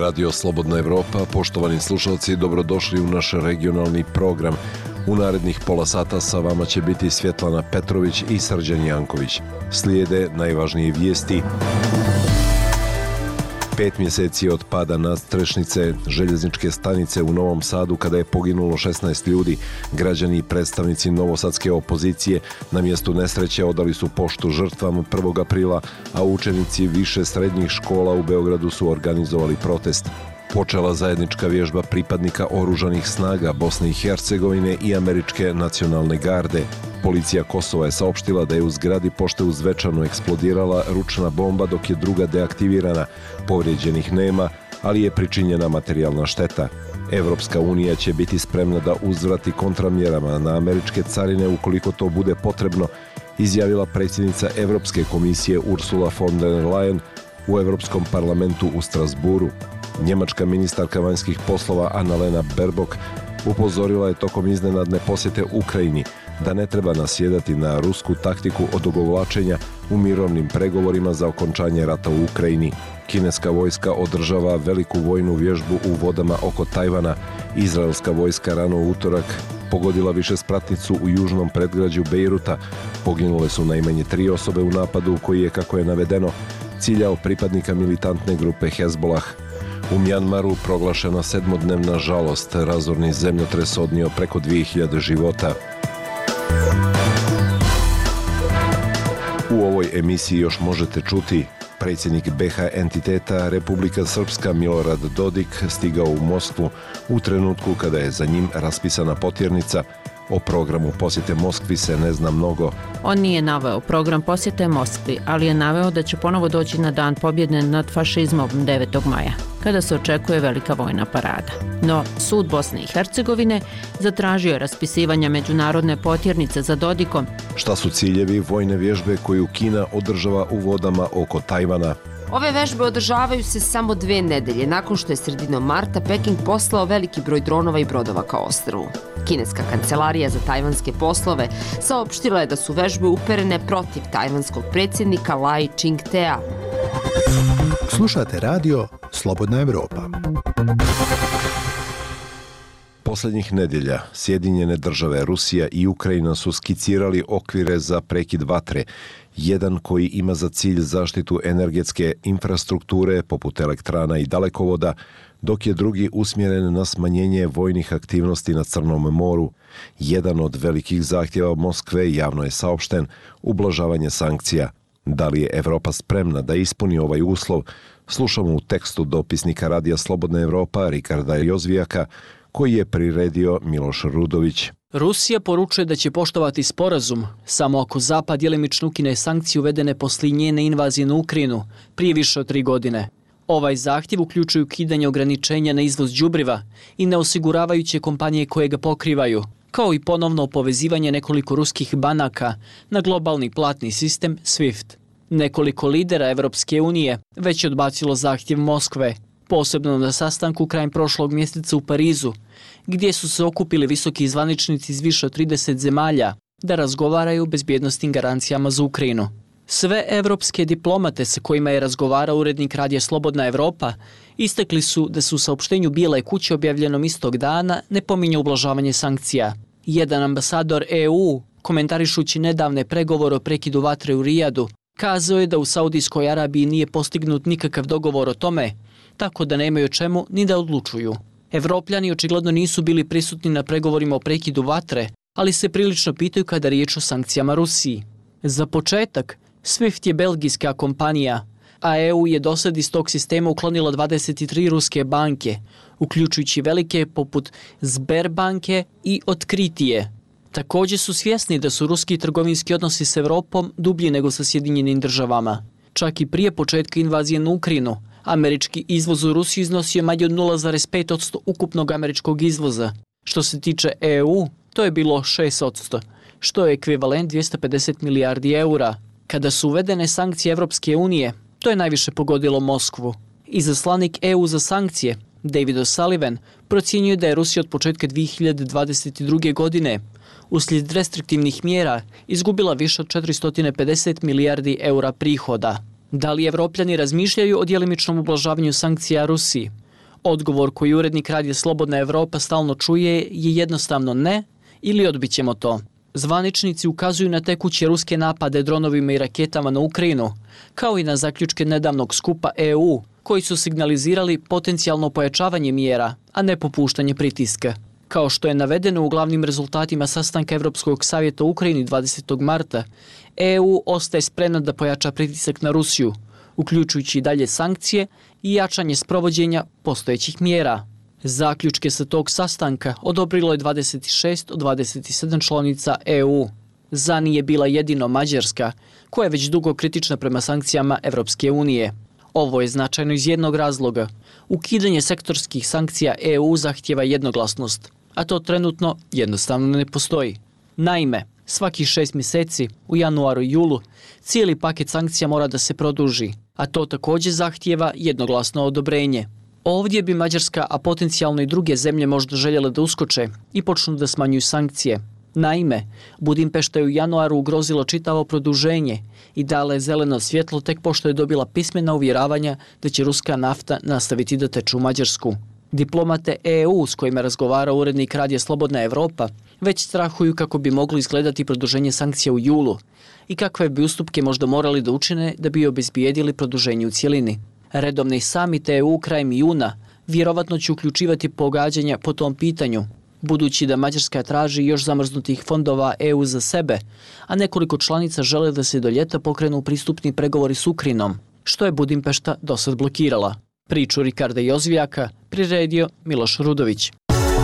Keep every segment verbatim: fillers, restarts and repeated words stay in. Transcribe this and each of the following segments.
Radio Slobodna Evropa. Poštovani slušalci, dobrodošli u naš regionalni program. U narednih pola sata sa vama će biti Svjetlana Petrović i Srđan Janković. Slijede najvažnije vijesti. Pet mjeseci od pada nadstrešnice željezničke stanice u Novom Sadu kada je poginulo šesnaest ljudi, građani i predstavnici novosadske opozicije na mjestu nesreće odali su poštu žrtvama prvog aprila, a učenici više srednjih škola u Beogradu su organizovali protest. Počela zajednička vježba pripadnika oružanih snaga Bosne i Hercegovine i Američke nacionalne garde. Policija Kosova je saopštila da je u zgradi pošte u Zvečanu eksplodirala ručna bomba dok je druga deaktivirana. Povrijeđenih nema, ali je pričinjena materijalna šteta. Evropska unija će biti spremna da uzvrati kontramjerama na američke carine ukoliko to bude potrebno, izjavila predsjednica Evropske komisije Ursula von der Leyen u Europskom parlamentu u Strasburu. Njemačka ministarka vanjskih poslova Annalena Baerbock upozorila je tokom iznenadne posjete Ukrajini da ne treba nasjedati na rusku taktiku odugovlačenja u mirovnim pregovorima za okončanje rata u Ukrajini. Kineska vojska održava veliku vojnu vježbu u vodama oko Tajvana. Izraelska vojska rano u utorak pogodila višespratnicu u južnom predgrađu Bejruta. Poginule su najmanje tri osobe u napadu koji je, kako je navedeno, ciljao pripadnika militantne grupe Hezbollah. U Mjanmaru proglašena sedmodnevna žalost, razorni zemljotres odnio preko dvije hiljade života. U ovoj emisiji još možete čuti: predsjednik be ha entiteta Republika Srpska Milorad Dodik stigao u Moskvu u trenutku kada je za njim raspisana potjernica. O programu posjete Moskvi se ne zna mnogo. On nije naveo program posjete Moskvi, ali je naveo da će ponovo doći na dan pobjede nad fašizmom devetog maja, kada se očekuje velika vojna parada. No, sud Bosne i Hercegovine zatražio je raspisivanje međunarodne potjernice za Dodikom. Šta su ciljevi vojne vježbe koju Kina održava u vodama oko Tajvana? Ove vežbe održavaju se samo dve nedelje nakon što je sredinom marta Peking poslao veliki broj dronova i brodova ka ostrvu. Kineska kancelarija za tajvanske poslove saopštila je da su vežbe uperene protiv tajvanskog predsjednika Lai Ching-tea. Slušate radio Slobodna Evropa. Posljednjih nedjelja Sjedinjene države, Rusija i Ukrajina su skicirali okvire za prekid vatre, jedan koji ima za cilj zaštitu energetske infrastrukture poput elektrana i dalekovoda, dok je drugi usmjeren na smanjenje vojnih aktivnosti na Crnom moru. Jedan od velikih zahtjeva Moskve, javno je saopšten, ublažavanje sankcija. Da li je Evropa spremna da ispuni ovaj uslov? Slušamo u tekstu dopisnika Radija Slobodna Evropa Rikarda Jozvijaka, koji je priredio Miloš Rudović. Rusija poručuje da će poštovati sporazum samo ako Zapad djelimično ukine sankcije uvedene poslije njene invazije na Ukrajinu prije više od tri godine. Ovaj zahtjev uključuje ukidanje ograničenja na izvoz đubriva i neosiguravajuće kompanije koje ga pokrivaju, kao i ponovno povezivanje nekoliko ruskih banaka na globalni platni sistem SWIFT. Nekoliko lidera Evropske unije već je odbacilo zahtjev Moskve, posebno na sastanku krajem prošlog mjeseca u Parizu, gdje su se okupili visoki zvaničnici iz više od trideset zemalja da razgovaraju o bezbjednosnim garancijama za Ukrajinu. Sve evropske diplomate sa kojima je razgovarao urednik Radija Slobodna Evropa istakli su da su u saopštenju Bijele kuće objavljenom istog dana ne pominje ublažavanje sankcija. Jedan ambasador E U, komentarišući nedavne pregovore o prekidu vatre u Rijadu, kazao je da u Saudijskoj Arabiji nije postignut nikakav dogovor o tome, tako da nemaju o čemu ni da odlučuju. Evropljani očigledno nisu bili prisutni na pregovorima o prekidu vatre, ali se prilično pitaju kada je riječ o sankcijama Rusiji. Za početak, SWIFT je belgijska kompanija, a E U je dosad iz tog sistema uklonila dvadeset tri ruske banke, uključujući velike poput Sberbanke i Otkritije. Također su svjesni da su ruski trgovinski odnosi s Evropom dublji nego sa Sjedinjenim državama. Čak i prije početka invazije na Ukrajinu, američki izvoz u Rusiju iznosio manje od nula zarez pet posto ukupnog američkog izvoza. Što se tiče E U, to je bilo šest posto, što je ekvivalent dvjesto pedeset milijardi eura. Kada su uvedene sankcije Evropske unije, to je najviše pogodilo Moskvu. Izaslanik E U za sankcije, David O'Sullivan, procjenjuje da je Rusija od početka dvije hiljade dvadeset druge. godine uslijed restriktivnih mjera izgubila više od četiristo pedeset milijardi eura prihoda. Da li Evropljani razmišljaju o djelimičnom ublažavanju sankcija Rusiji? Odgovor koji urednik Radija Slobodna Evropa stalno čuje je jednostavno ne ili odbit ćemo to. Zvaničnici ukazuju na tekuće ruske napade dronovima i raketama na Ukrajinu, kao i na zaključke nedavnog skupa E U, koji su signalizirali potencijalno pojačavanje mjera, a ne popuštanje pritiska. Kao što je navedeno u glavnim rezultatima sastanka Evropskog savjeta u Ukrajini dvadesetog marta, E U ostaje spremna da pojača pritisak na Rusiju, uključujući i dalje sankcije i jačanje sprovođenja postojećih mjera. Zaključke sa tog sastanka odobrilo je dvadeset šest od dvadeset sedam članica E U. Za nije bila jedino Mađarska, koja je već dugo kritična prema sankcijama Evropske unije. Ovo je značajno iz jednog razloga. Ukidanje sektorskih sankcija E U zahtjeva jednoglasnost, a to trenutno jednostavno ne postoji. Naime, svakih šest mjeseci, u januaru i julu, cijeli paket sankcija mora da se produži, a to također zahtjeva jednoglasno odobrenje. Ovdje bi Mađarska, a potencijalno i druge zemlje možda željele da uskoče i počnu da smanjuju sankcije. Naime, Budimpešta je u januaru ugrozilo čitavo produženje i dala je zeleno svjetlo tek pošto je dobila pismena uvjeravanja da će ruska nafta nastaviti da teče u Mađarsku. Diplomate E U s kojima razgovara urednik Radija Slobodna Evropa već strahuju kako bi moglo izgledati produženje sankcija u julu i kakve bi ustupke možda morali da učine da bi obezbijedili produženje u cijelini. Redovni samit E U krajem juna vjerovatno će uključivati pogađanja po tom pitanju, budući da Mađarska traži još zamrznutih fondova E U za sebe, a nekoliko članica žele da se do ljeta pokrenu pristupni pregovori s Ukrajinom, što je Budimpešta dosad blokirala. Priču Rikarda Jozvijaka priredio Miloš Rudović.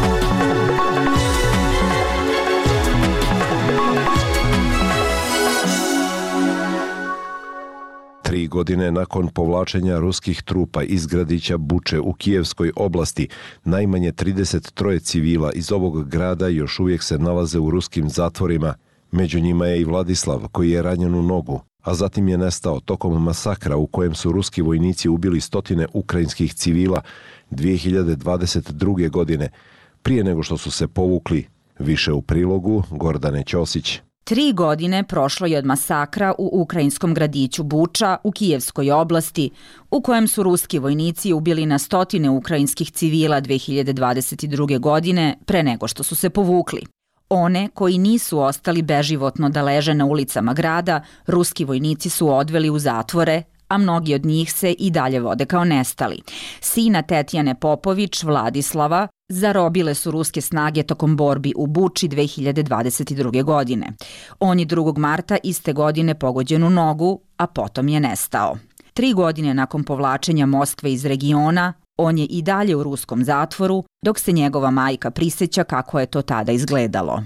Tri godine nakon povlačenja ruskih trupa iz gradića Buče u Kijevskoj oblasti, najmanje trideset tri civila iz ovog grada još uvijek se nalaze u ruskim zatvorima. Među njima je i Vladislav, koji je ranjen u nogu, a zatim je nestao tokom masakra u kojem su ruski vojnici ubili stotine ukrajinskih civila dvije hiljade dvadeset druge. godine, prije nego što su se povukli. Više u prilogu Gordane Ćosić. Tri godine prošlo je od masakra u ukrajinskom gradiću Buča u Kijevskoj oblasti, u kojem su ruski vojnici ubili na stotine ukrajinskih civila dvije hiljade dvadeset druge. godine pre nego što su se povukli. One koji nisu ostali beživotno da leže na ulicama grada, ruski vojnici su odveli u zatvore, a mnogi od njih se i dalje vode kao nestali. Sina Tetjane Popović, Vladislava, zarobile su ruske snage tokom borbi u Buči dvije hiljade dvadeset druge. godine. On je drugog marta iste godine pogođen u nogu, a potom je nestao. Tri godine nakon povlačenja Moskve iz regiona, on je i dalje u ruskom zatvoru, dok se njegova majka prisjeća kako je to tada izgledalo.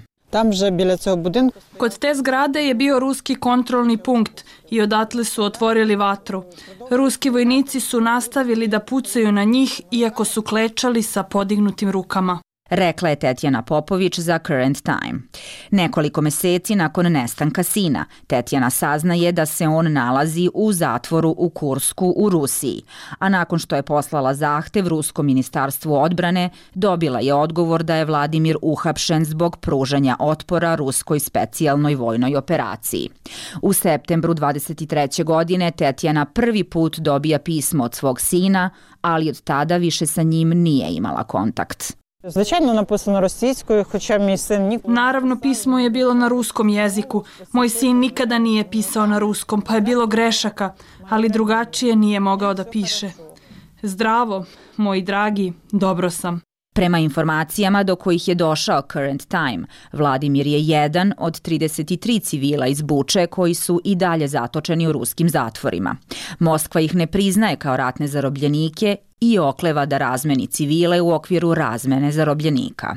Kod te zgrade je bio ruski kontrolni punkt i odatle su otvorili vatru. Ruski vojnici su nastavili da pucaju na njih iako su klečali sa podignutim rukama. Rekla je Tetjana Popović za Current Time. Nekoliko meseci nakon nestanka sina, Tetjana saznaje da se on nalazi u zatvoru u Kursku u Rusiji, a nakon što je poslala zahtev Ruskom ministarstvu odbrane, dobila je odgovor da je Vladimir uhapšen zbog pružanja otpora ruskoj specijalnoj vojnoj operaciji. U septembru dvadeset treće. godine Tetjana prvi put dobija pismo od svog sina, ali od tada više sa njim nije imala kontakt. Звичайно, написано російською, хоча мій син ніколи... Naravno, pismo je bilo na ruskom jeziku. Moj sin nikada nije pisao na ruskom, pa je bilo grešaka, ali drugačije nije mogao da piše. Zdravo, moji dragi, dobro sam. Prema informacijama do kojih je došao Current Time, Vladimir je jedan od trideset tri civila iz Buče koji su i dalje zatočeni u ruskim zatvorima. Moskva ih ne priznaje kao ratne zarobljenike i okleva da razmeni civile u okviru razmene zarobljenika.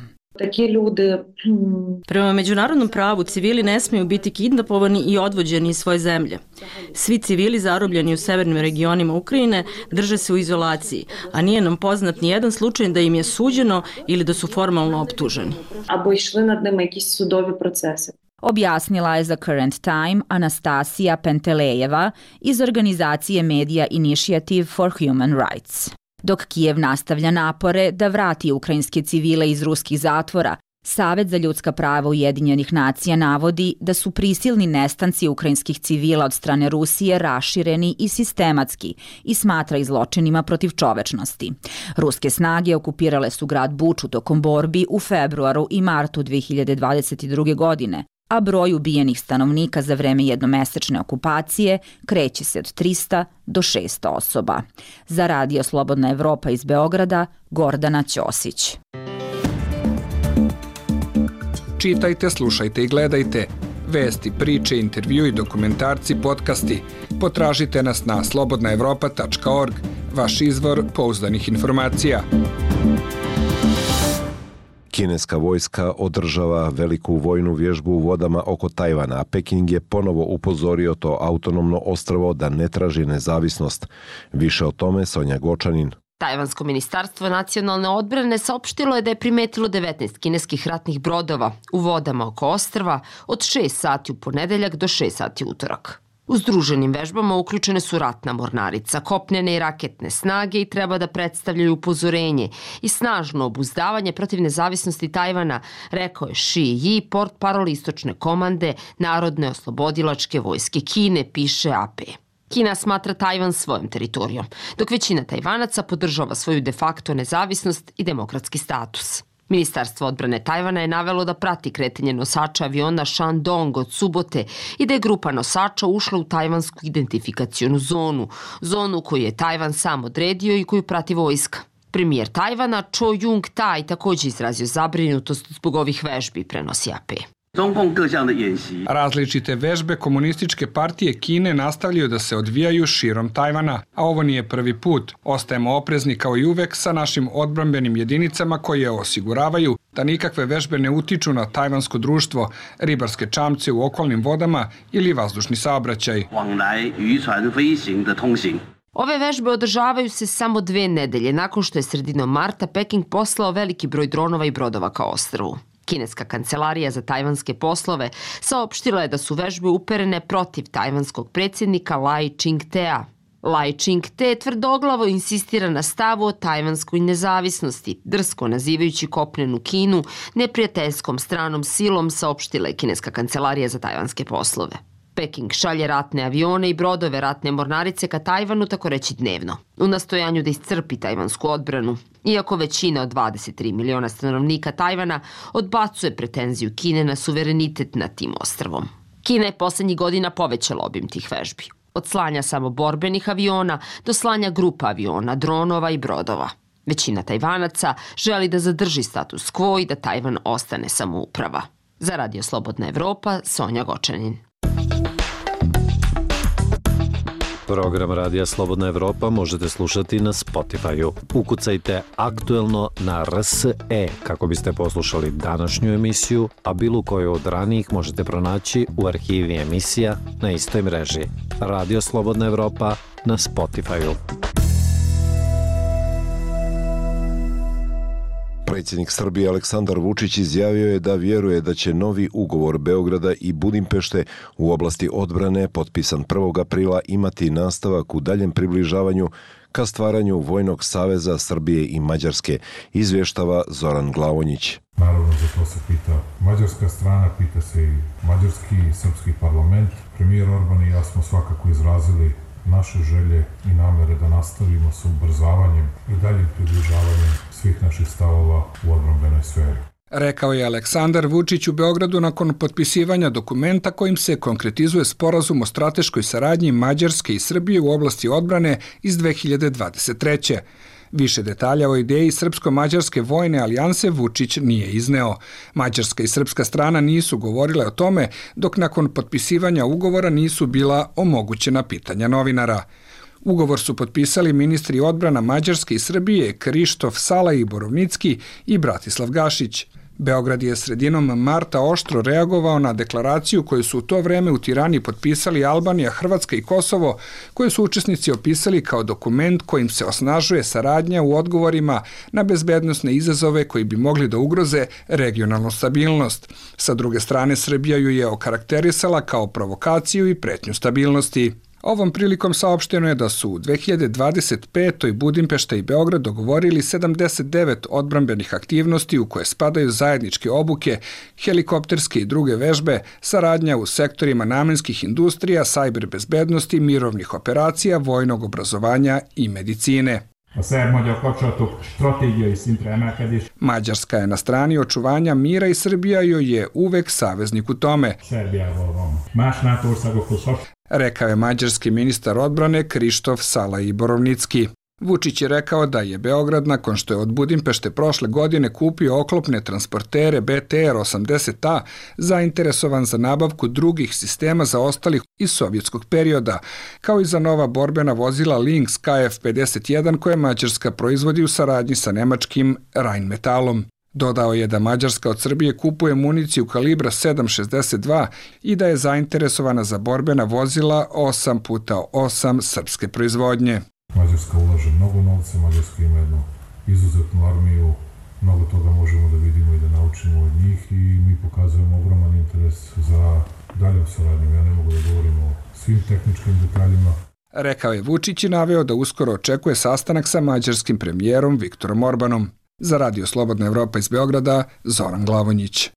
Prema međunarodnom pravu civili ne smiju biti kidnapovani i odvođeni iz svoje zemlje. Svi civili zarobljeni u severnim regionima Ukrajine drže se u izolaciji, a nije nam poznat ni jedan slučaj da im je suđeno ili da su formalno optuženi. Або йшли над ними якісь судові процеси. Objasnila je za Current Time Anastasija Pentelejeva iz organizacije Media Initiative for Human Rights. Dok Kijev nastavlja napore da vrati ukrajinske civile iz ruskih zatvora, Savet za ljudska prava Ujedinjenih nacija navodi da su prisilni nestanci ukrajinskih civila od strane Rusije rašireni i sistematski i smatra ih zločinima protiv čovečnosti. Ruske snage okupirale su grad Buču tokom borbi u februaru i martu dve hiljade dvadeset druge. godine, a broj ubijenih stanovnika za vreme jednomesečne okupacije kreće se od trista do šesto osoba. Za Radio Slobodna Evropa iz Beograda, Gordana Ćosić. Čitajte, slušajte i gledajte. Vesti, priče, intervju i dokumentarci, podcasti. Potražite nas na slobodna evropa tačka org, vaš izvor pouzdanih informacija. Kineska vojska održava veliku vojnu vježbu u vodama oko Tajvana, a Peking je ponovo upozorio to autonomno ostrvo da ne traži nezavisnost. Više o tome Sonja Gočanin. Tajvansko ministarstvo nacionalne odbrane saopštilo je da je primetilo devetnaest kineskih ratnih brodova u vodama oko ostrva od šest sati u ponedeljak do šest sati u utorak. U združenim vežbama uključene su ratna mornarica, kopnene i raketne snage i treba da predstavljaju upozorenje i snažno obuzdavanje protiv nezavisnosti Tajvana, rekao je Shi Yi, portparol istočne komande Narodne oslobodilačke vojske Kine, piše A P. Kina smatra Tajvan svojom teritorijom, dok većina Tajvanaca podržava svoju de facto nezavisnost i demokratski status. Ministarstvo odbrane Tajvana je navelo da prati kretanje nosača aviona Shandong od subote i da je grupa nosača ušla u tajvansku identifikacionu zonu, zonu koju je Tajvan sam odredio i koju prati vojska. Premijer Tajvana Cho Jung-tai također izrazio zabrinutost zbog ovih vežbi, prenosi A P. Različite vežbe komunističke partije Kine nastavljaju da se odvijaju širom Tajvana, a ovo nije prvi put. Ostajemo oprezni kao i uvek sa našim odbrambenim jedinicama koje osiguravaju da nikakve vežbe ne utiču na tajvansko društvo, ribarske čamce u okolnim vodama ili vazdušni saobraćaj. Ove vežbe održavaju se samo dve nedelje nakon što je sredinom marta Peking poslao veliki broj dronova i brodova ka ostrvu. Kineska kancelarija za tajvanske poslove saopštila je da su vežbe uperene protiv tajvanskog predsjednika Lai Ching-tea. Lai Ching-te tvrdoglavo insistira na stavu o tajvanskoj nezavisnosti, drsko nazivajući kopnenu Kinu neprijateljskom stranom silom, saopštila je Kineska kancelarija za tajvanske poslove. Peking šalje ratne avione i brodove ratne mornarice ka Tajvanu tako reći dnevno, u nastojanju da iscrpi tajvansku odbranu, iako većina od dvadeset tri miliona stanovnika Tajvana odbacuje pretenziju Kine na suverenitet nad tim ostrvom. Kina je poslednjih godina povećala obim tih vežbi, od slanja samo borbenih aviona do slanja grupa aviona, dronova i brodova. Većina Tajvanaca želi da zadrži status quo i da Tajvan ostane samouprava. Za Radio Slobodna Evropa, Sonja Gočanin. Program Radija Slobodna Evropa možete slušati na Spotify-u. Ukucajte aktuelno na R S E kako biste poslušali današnju emisiju, a bilo koju od ranijih možete pronaći u arhivi emisija na istoj mreži. Radio Slobodna Evropa na Spotify-u. Predsjednik Srbije Aleksandar Vučić izjavio je da vjeruje da će novi ugovor Beograda i Budimpešte u oblasti odbrane potpisan prvog aprila imati nastavak u daljem približavanju ka stvaranju Vojnog saveza Srbije i Mađarske, izvještava Zoran Glavonjić. Naravno, za to se pita mađarska strana, pita se i mađarski i srpski parlament. Premijer Orban i ja smo svakako izrazili naše želje i namere da nastavimo sa ubrzavanjem i daljim približavanjem svih naših stavova u odbrambenoj sferi. Rekao je Aleksandar Vučić u Beogradu nakon potpisivanja dokumenta kojim se konkretizuje sporazum o strateškoj saradnji Mađarske i Srbije u oblasti odbrane iz dve hiljade dvadeset treće. Više detalja o ideji srpsko-mađarske vojne alijanse Vučić nije izneo. Mađarska i srpska strana nisu govorile o tome, dok nakon potpisivanja ugovora nisu bila omogućena pitanja novinara. Ugovor su potpisali ministri odbrana Mađarske i Srbije Krištof Salaj Borovnicki i Bratislav Gašić. Beograd je sredinom marta oštro reagovao na deklaraciju koju su u to vreme u Tirani potpisali Albanija, Hrvatska i Kosovo, koje su učesnici opisali kao dokument kojim se osnažuje saradnja u odgovorima na bezbednosne izazove koji bi mogli da ugroze regionalnu stabilnost. Sa druge strane, Srbija ju je okarakterisala kao provokaciju i pretnju stabilnosti. Ovom prilikom saopšteno je da su u dve hiljade dvadeset petoj. Budimpešta i Beograd dogovorili sedamdeset devet odbrambenih aktivnosti u koje spadaju zajedničke obuke, helikopterske i druge vežbe, saradnja u sektorima namenskih industrija, sajber bezbednosti, mirovnih operacija, vojnog obrazovanja i medicine. Mađarska je na strani očuvanja mira i Srbija joj je uvek saveznik u tome, rekao je mađarski ministar odbrane Krištof Salaji-Borovnicki. Vučić je rekao da je Beograd, nakon što je od Budimpešte prošle godine kupio oklopne transportere B T R osamdeset A, zainteresovan za nabavku drugih sistema zaostalih iz sovjetskog perioda, kao i za nova borbena vozila Lynx K F pedeset jedan koje Mađarska proizvodi u saradnji sa nemačkim Rheinmetallom. Dodao je da Mađarska od Srbije kupuje municiju kalibra sedam šezdeset dva i da je zainteresovana za borbena vozila osam puta osam srpske proizvodnje. Mađarska ulaže mnogo novca, Mađarska ima jednu izuzetnu armiju, mnogo toga možemo da vidimo i da naučimo od njih i mi pokazujemo ogroman interes za daljom saradnjom. Ja ne mogu da govorim o svim tehničkim detaljima. Rekao je Vučić i naveo da uskoro očekuje sastanak sa mađarskim premijerom Viktorom Orbanom. Za Radio Slobodna Evropa iz Beograda, Zoran Glavonjić.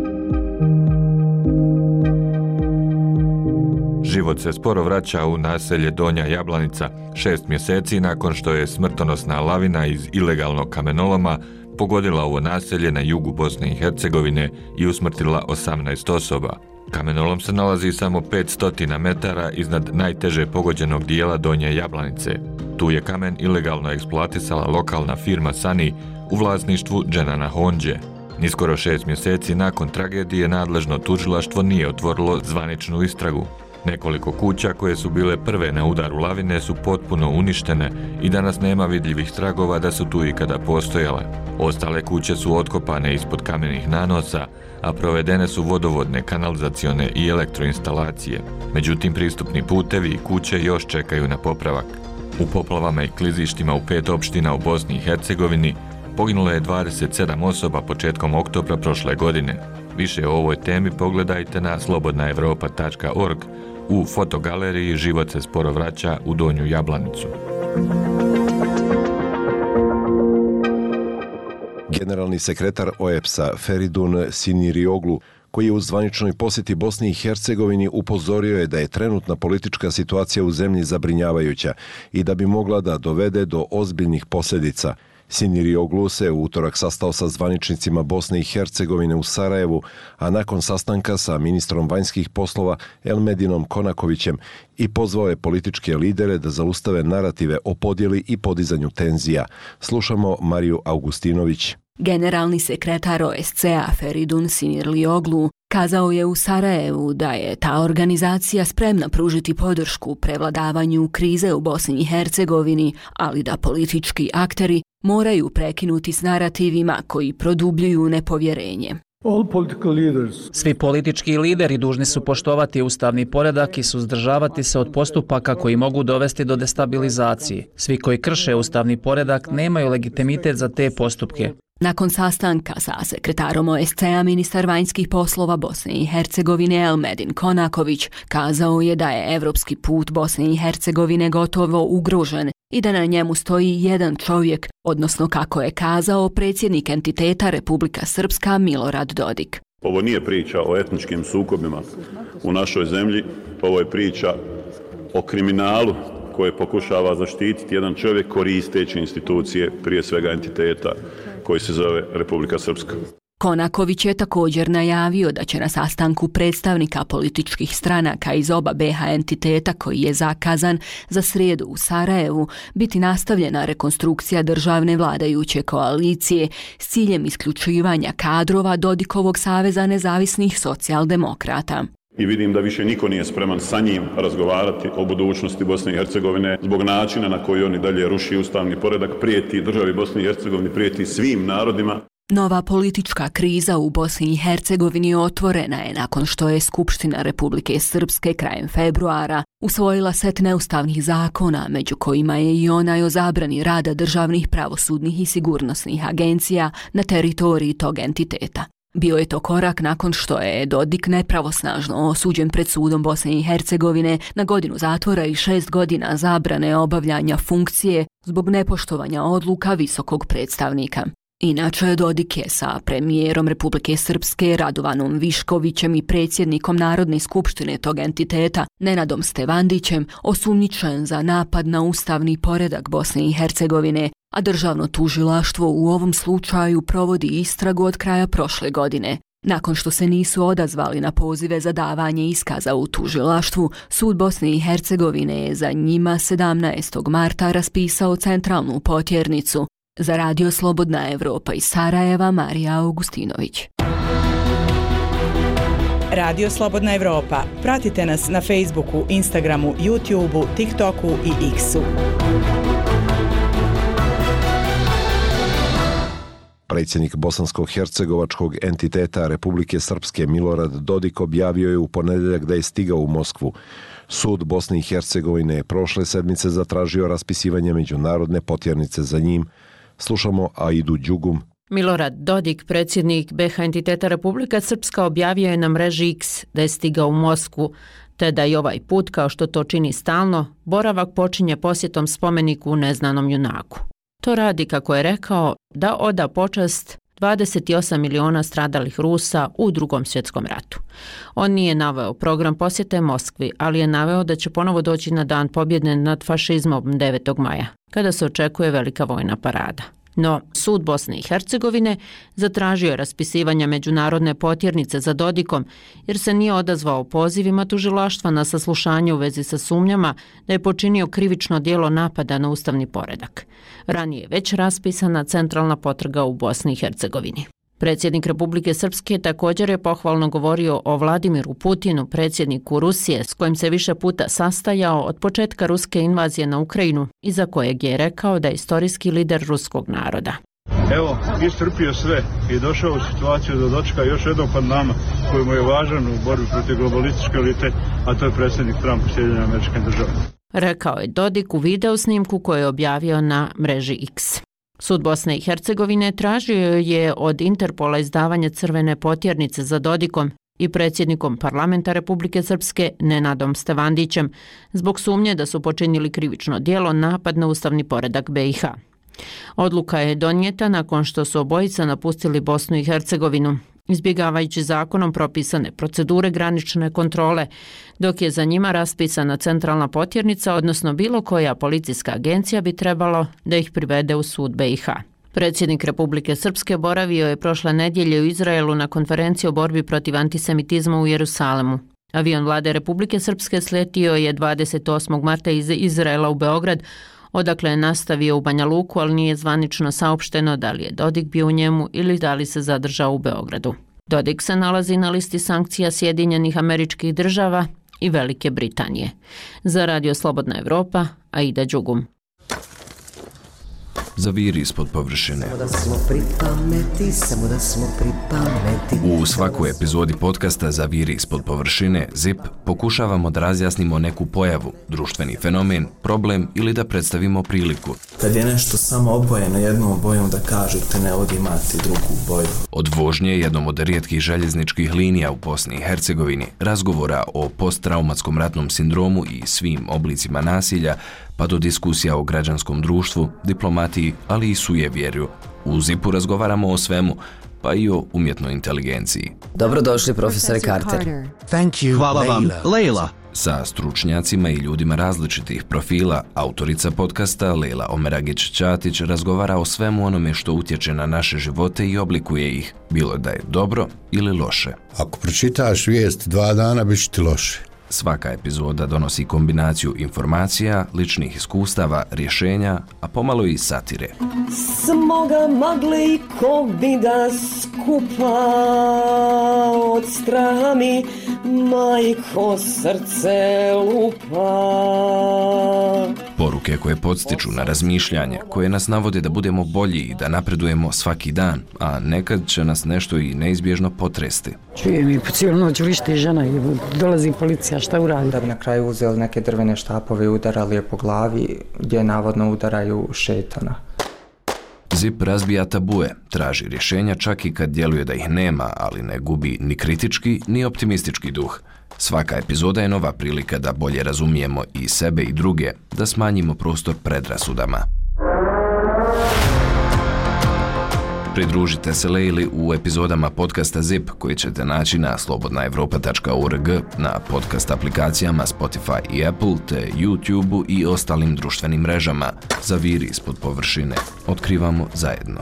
Život se sporo vraća u naselje Donja Jablanica, šest mjeseci nakon što je smrtonosna lavina iz ilegalnog kamenoloma pogodila ovo naselje na jugu Bosne i Hercegovine i usmrtila osamnaest osoba. Kamenolom se nalazi samo petsto metara iznad najteže pogođenog dijela Donje Jablanice. Tu je kamen ilegalno eksploatisala lokalna firma Sani u vlasništvu Dženana Honđe. Niskoro šest mjeseci nakon tragedije nadležno tužilaštvo nije otvorilo zvaničnu istragu. Nekoliko kuća koje su bile prve na udaru lavine su potpuno uništene i danas nema vidljivih tragova da su tu ikada postojale. Ostale kuće su otkopane ispod kamenih nanosa, a provedene su vodovodne, kanalizacione i elektroinstalacije. Međutim, pristupni putevi i kuće još čekaju na popravak. U poplavama i klizištima u pet opština u Bosni i Hercegovini poginulo je dvadeset sedam osoba početkom oktobra prošle godine. Više o ovoj temi pogledajte na slobodna evropa tačka org u fotogaleriji Život se sporo vraća u Donju Jablanicu. Generalni sekretar O E B S-a Feridun Sinirlioglu, koji je u zvaničnoj posjeti Bosni i Hercegovini upozorio je da je trenutna politička situacija u zemlji zabrinjavajuća i da bi mogla da dovede do ozbiljnih posljedica. Sinirlioglu se u utorak sastao sa zvaničnicima Bosne i Hercegovine u Sarajevu, a nakon sastanka sa ministrom vanjskih poslova Elmedinom Konakovićem i pozvao je političke lidere da zaustave narative o podjeli i podizanju tenzija. Slušamo Mariju Augustinović. Generalni sekretar O E S C E-a Feridun Sinirlioglu kazao je u Sarajevu da je ta organizacija spremna pružiti podršku prevladavanju krize u Bosni i Hercegovini, ali da politički akteri moraju prekinuti s narativima koji produbljuju nepovjerenje. Svi politički lideri dužni su poštovati ustavni poredak i suzdržavati se od postupaka koji mogu dovesti do destabilizacije. Svi koji krše ustavni poredak nemaju legitimitet za te postupke. Nakon sastanka sa sekretarom O E S C E-a ministar vanjskih poslova Bosne i Hercegovine Elmedin Konaković kazao je da je evropski put Bosne i Hercegovine gotovo ugrožen i da na njemu stoji jedan čovjek, odnosno kako je kazao predsjednik entiteta Republika Srpska Milorad Dodik. Ovo nije priča o etničkim sukobima u našoj zemlji, ovo je priča o kriminalu koje pokušava zaštititi jedan čovjek koristeći institucije, prije svega entiteta koji se zove Republika Srpska. Konaković je također najavio da će na sastanku predstavnika političkih stranaka iz oba B iH entiteta koji je zakazan za srijedu u Sarajevu biti nastavljena rekonstrukcija državne vladajuće koalicije s ciljem isključivanja kadrova Dodikovog saveza nezavisnih socijaldemokrata. I vidim da više niko nije spreman sa njim razgovarati o budućnosti Bosne i Hercegovine zbog načina na koji oni dalje ruši ustavni poredak, prijeti državi Bosne i Hercegovine, prijeti svim narodima. Nova politička kriza u Bosni i Hercegovini otvorena je nakon što je Skupština Republike Srpske krajem februara usvojila set neustavnih zakona, među kojima je i onaj o zabrani rada državnih pravosudnih i sigurnosnih agencija na teritoriji tog entiteta. Bio je to korak nakon što je Dodik nepravosnažno osuđen pred sudom Bosne i Hercegovine na godinu zatvora i šest godina zabrane obavljanja funkcije zbog nepoštovanja odluka visokog predstavnika. Inače, Dodik je sa premijerom Republike Srpske Radovanom Viškovićem i predsjednikom Narodne skupštine tog entiteta Nenadom Stevandićem osumnjičen za napad na ustavni poredak Bosne i Hercegovine, a državno tužilaštvo u ovom slučaju provodi istragu od kraja prošle godine. Nakon što se nisu odazvali na pozive za davanje iskaza u tužilaštvu, sud Bosne i Hercegovine je za njima sedamnaestog marta raspisao centralnu potjernicu. Za Radio Slobodna Evropa iz Sarajeva, Marija Augustinović. Radio Slobodna Evropa. Pratite nas na Facebooku, Instagramu, YouTubeu, TikToku i X-u. Predsjednik bosansko-hercegovačkog entiteta Republike Srpske Milorad Dodik objavio je u ponedjeljak da je stigao u Moskvu. Sud Bosne i Hercegovine je prošle sedmice zatražio raspisivanje međunarodne potjernice za njim. Slušamo Aidu Đugum. Milorad Dodik, predsjednik B H entiteta Republika Srpska, objavio je na mreži X da je stigao u Moskvu, te da i ovaj put, kao što to čini stalno, boravak počinje posjetom spomeniku neznanom junaku. To radi, kako je rekao, da oda počast dvadeset osam miliona stradalih Rusa u Drugom svjetskom ratu. On nije naveo program posjete Moskvi, ali je naveo da će ponovo doći na dan pobjede nad fašizmom devetog maja, kada se očekuje velika vojna parada. No, sud Bosne i Hercegovine zatražio je raspisivanje međunarodne potjernice za Dodikom, jer se nije odazvao pozivima tužilaštva na saslušanje u vezi sa sumnjama da je počinio krivično djelo napada na ustavni poredak. Ranije je već raspisana centralna potraga u Bosni i Hercegovini. Predsjednik Republike Srpske također je pohvalno govorio o Vladimiru Putinu, predsjedniku Rusije, s kojim se više puta sastajao od početka ruske invazije na Ukrajinu i za kojeg je rekao da je istorijski lider ruskog naroda. Evo, istrpio sve i došao u situaciju da dočeka još jednog pod nama koji mu je važan u borbi protiv globalističke elite, a to je predsjednik Trump u Sjedinjenim Američkim Državama. Rekao je Dodik u video snimku koju je objavio na mreži X. Sud Bosne i Hercegovine tražio je od Interpola izdavanje crvene potjernice za Dodikom i predsjednikom parlamenta Republike Srpske Nenadom Stevandićem zbog sumnje da su počinili krivično djelo napad na ustavni poredak B i H. Odluka je donijeta nakon što su obojica napustili Bosnu i Hercegovinu, izbjegavajući zakonom propisane procedure granične kontrole, dok je za njima raspisana centralna potjernica, odnosno bilo koja policijska agencija bi trebalo da ih privede u sud B i H. Predsjednik Republike Srpske boravio je prošle nedjelje u Izraelu na konferenciji o borbi protiv antisemitizma u Jerusalemu. Avion vlade Republike Srpske sletio je dvadeset osmog marta iz Izraela u Beograd, odakle je nastavio u Banja Luku, ali nije zvanično saopšteno da li je Dodik bio u njemu ili da li se zadržao u Beogradu. Dodik se nalazi na listi sankcija Sjedinjenih Američkih Država i Velike Britanije. Za Radio Slobodna Evropa, Aida Đugum. Zaviri ispod površine. Samo da smo pripameti, samo da smo pripameti. U svakoj epizodi podcasta Zaviri ispod površine, ZIP, pokušavamo da razjasnimo neku pojavu, društveni fenomen, problem ili da predstavimo priliku. Kad je nešto samo obojeno jednom bojom, da kažete ne od imati drugu boju. Od vožnje jednom od rijetkih željezničkih linija u Bosni i Hercegovini, razgovora o posttraumatskom ratnom sindromu i svim oblicima nasilja, pa do diskusija o građanskom društvu, diplomatiji, ali i sujevjerju. U ZIP-u razgovaramo o svemu, pa i o umjetnoj inteligenciji. Dobrodošli, profesore Carter. Thank you, Hvala vam, Leila. Sa stručnjacima i ljudima različitih profila, autorica podcasta Leila Omeragić-Ćatić razgovara o svemu onome što utječe na naše živote i oblikuje ih, bilo da je dobro ili loše. Ako pročitaš vijest dva dana, bit će ti loše. Svaka epizoda donosi kombinaciju informacija, ličnih iskustava, rješenja, a pomalo i satire. Smo ga mogli ko bi da skupa od straha mi majko srce lupa. Poruke koje podstiču na razmišljanje, koje nas navode da budemo bolji i da napredujemo svaki dan, a nekad će nas nešto i neizbježno potresti. Čujem i po cijelu noć vrišti žena i dolazi policija, šta uradi? Da bi na kraju uzeli neke drvene štapove i udarali je po glavi, gdje navodno udaraju šetana. ZIP razbija tabue, traži rješenja čak i kad djeluje da ih nema, ali ne gubi ni kritički ni optimistički duh. Svaka epizoda je nova prilika da bolje razumijemo i sebe i druge, da smanjimo prostor predrasudama. Pridružite se Lejli u epizodama podcasta ZIP koji ćete naći na slobodna evropa tačka org, na podcast aplikacijama Spotify i Apple, te YouTube i ostalim društvenim mrežama. Zaviri ispod površine. Otkrivamo zajedno.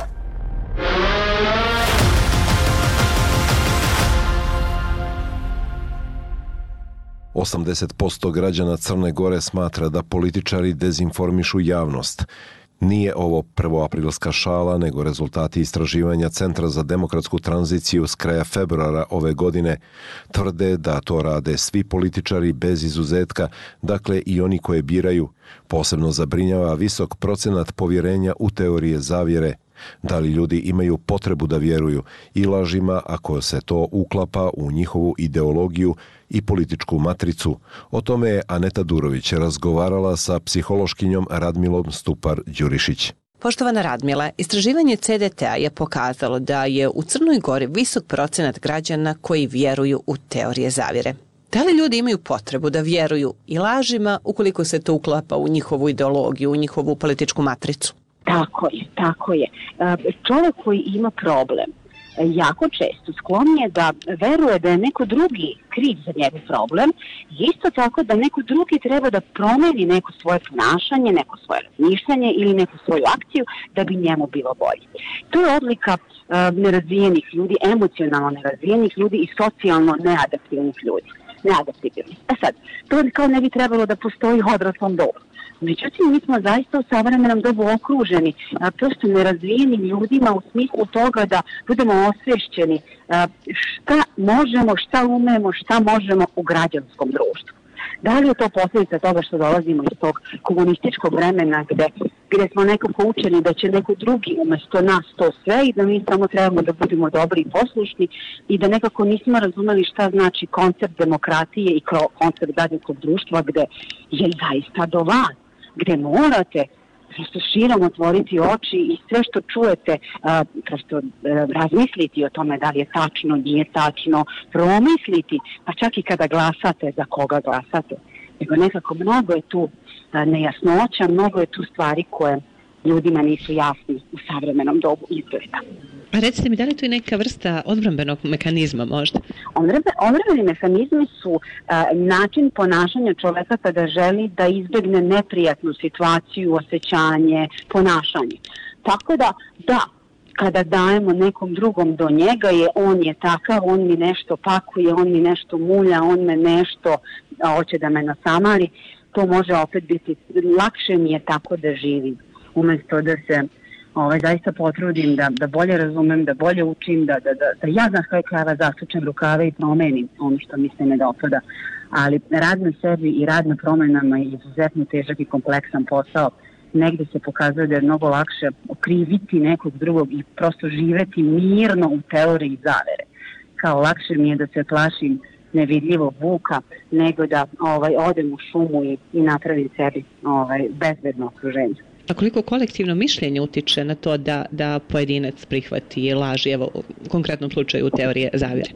osamdeset posto građana Crne Gore smatra da političari dezinformišu javnost. Nije ovo prvoaprilska šala, nego rezultati istraživanja Centra za demokratsku tranziciju s kraja februara ove godine. Tvrde da to rade svi političari bez izuzetka, dakle i oni koje biraju. Posebno zabrinjava visok procenat povjerenja u teorije zavjere. Da li ljudi imaju potrebu da vjeruju i lažima ako se to uklapa u njihovu ideologiju i političku matricu? O tome je Aneta Durović razgovarala sa psihološkinjom Radmilom Stupar-Đurišić. Poštovana Radmila, istraživanje C D T-a je pokazalo da je u Crnoj Gori visok procenat građana koji vjeruju u teorije zavjere. Da li ljudi imaju potrebu da vjeruju i lažima ukoliko se to uklapa u njihovu ideologiju, u njihovu političku matricu? Tako je, tako je. Čovjek koji ima problem jako često sklon je da veruje da je neko drugi kriv za njegov problem, isto tako da neko drugi treba da promeni neko svoje ponašanje, neko svoje razmišljanje ili neku svoju akciju da bi njemu bilo bolje. To je odlika uh, nerazvijenih ljudi, emocionalno nerazvijenih ljudi i socijalno neadaptivnih ljudi. Neadaptivnih. E sad, to kao ne bi trebalo da postoji u odraslom dobu. Međutim, mi smo zaista u savremenom dobu okruženi a, prosto nerazvijenim ljudima u smislu toga da budemo osvješćeni a, šta možemo, šta umemo, šta možemo u građanskom društvu. Da li je to posljedica toga što dolazimo iz tog komunističkog vremena gdje, gdje smo nekako učeni da će neko drugi umjesto nas to sve i da mi samo trebamo da budemo dobri i poslušni i da nekako nismo razumeli šta znači koncept demokratije i koncept građanskog društva gdje je zaista do vas, gdje morate prosto širom otvoriti oči i sve što čujete a, prosto a, razmisliti o tome da li je tačno, nije tačno, promisliti, pa čak i kada glasate, za koga glasate. Nego nekako mnogo je tu a, nejasnoća, mnogo je tu stvari koje ljudima nisu jasni u savremenom dobu izgleda. A recite mi, da li to je neka vrsta odbrambenog mehanizma možda? Odbrambeni mehanizmi su a, način ponašanja čoveka kada želi da izbjegne neprijatnu situaciju, osjećanje, ponašanje. Tako da, da, kada dajemo nekom drugom do njega je on je takav, on mi nešto pakuje, on mi nešto mulja, on me nešto a, hoće da me nasamari, to može opet biti, lakše mi je tako da živim. Umjesto da se ovaj, zaista potrudim da, da bolje razumem, da bolje učim, da, da, da, da ja na svoje krava zasučem rukave i promenim ono što mi se ne dopada. Ali rad na sebi i rad na promenama je izuzetno težak i kompleksan posao. Negdje se pokazuje da je mnogo lakše okriviti nekog drugog i prosto živeti mirno u teoriji zavere. Kao lakše mi je da se plašim nevidljivog vuka, nego da ovaj, odem u šumu i, i napravim sebi ovaj, bezbedno okruženje. A koliko kolektivno mišljenje utiče na to da, da pojedinac prihvati laži, evo u konkretnom slučaju teorije zavjere?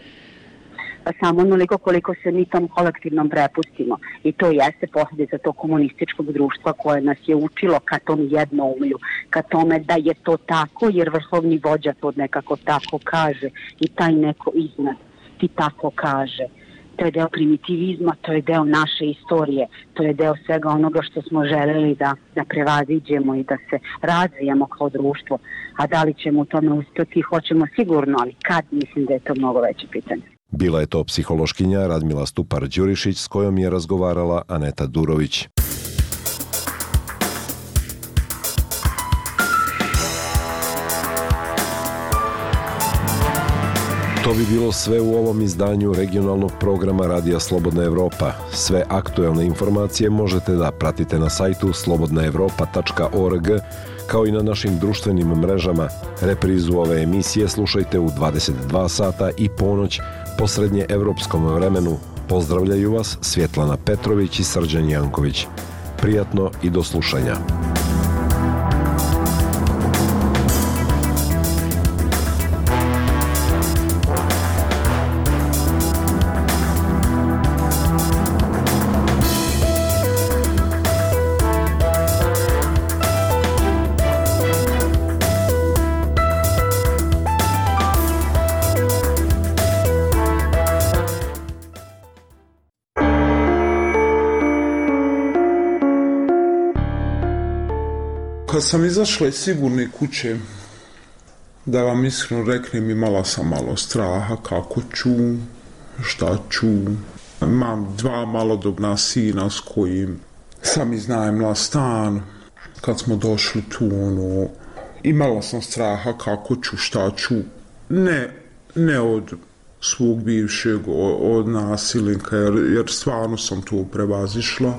Pa samo onoliko koliko se mi tom kolektivnom prepustimo. I to jeste posljedica tog komunističkog društva koje nas je učilo ka tom jednoumlju, ka tome da je to tako jer vrhovni vođa to nekako tako kaže i taj neko iznad ti tako kaže. To je deo primitivizma, to je deo naše istorije, to je deo svega onoga što smo želeli da, da prevaziđemo i da se razvijamo kao društvo. A da li ćemo u tome uspjeti, hoćemo sigurno, ali kad, mislim da je to mnogo veće pitanje. Bila je to psihološkinja Radmila Stupar-Đurišić s kojom je razgovarala Aneta Durović. To bi bilo sve u ovom izdanju regionalnog programa Radija Slobodna Evropa. Sve aktuelne informacije možete da pratite na sajtu slobodna evropa tačka org, kao i na našim društvenim mrežama. Reprizu ove emisije slušajte u dvadeset dva sata i ponoć po srednje evropskom vremenu. Pozdravljaju vas Svjetlana Petrović i Srđan Janković. Prijatno i do slušanja. Kad sam izašla iz sigurne kuće, da vam iskreno reknem, imala sam malo straha kako ću, šta ću. Imam dva malodobna sina s kojim sam iznajmila stan. Kad smo došli tu, ono, imala sam straha kako ću, šta ću. Ne, ne od svog bivšeg, od nasilnika, jer, jer stvarno sam to prevazišla.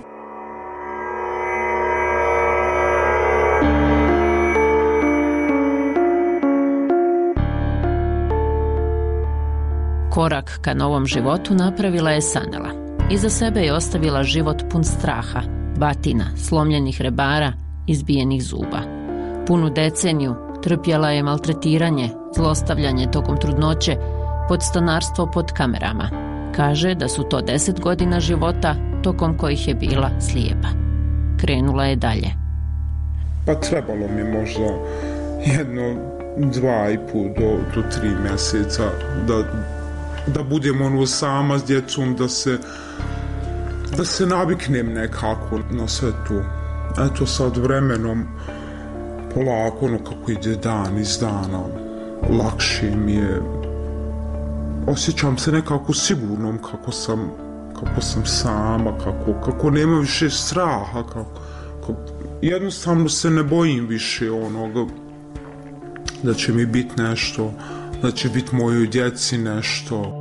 Korak ka novom životu napravila je Sanela. Iza sebe je ostavila život pun straha, batina, slomljenih rebara, izbijenih zuba. Punu deceniju trpjela je maltretiranje, zlostavljanje tokom trudnoće, podstanarstvo pod kamerama. Kaže da su to deset godina života tokom kojih je bila slijepa. Krenula je dalje. Pa trebalo mi možda jedno, dva i pol do, do tri mjeseca da, da budem ono sama s djecom, da se, da se naviknem nekako na sve to. Eto sad vremenom polako, ono kako ide dan iz dana, lakše mi je. Osjećam se nekako sigurnom kako sam, kako sam sama, kako, kako nema više straha, kako, kako, jednostavno se ne bojim više onoga da će mi biti nešto, da će biti mojoj djeci nešto.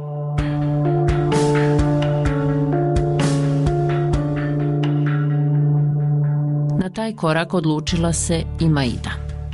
Na taj korak odlučila se i Maida.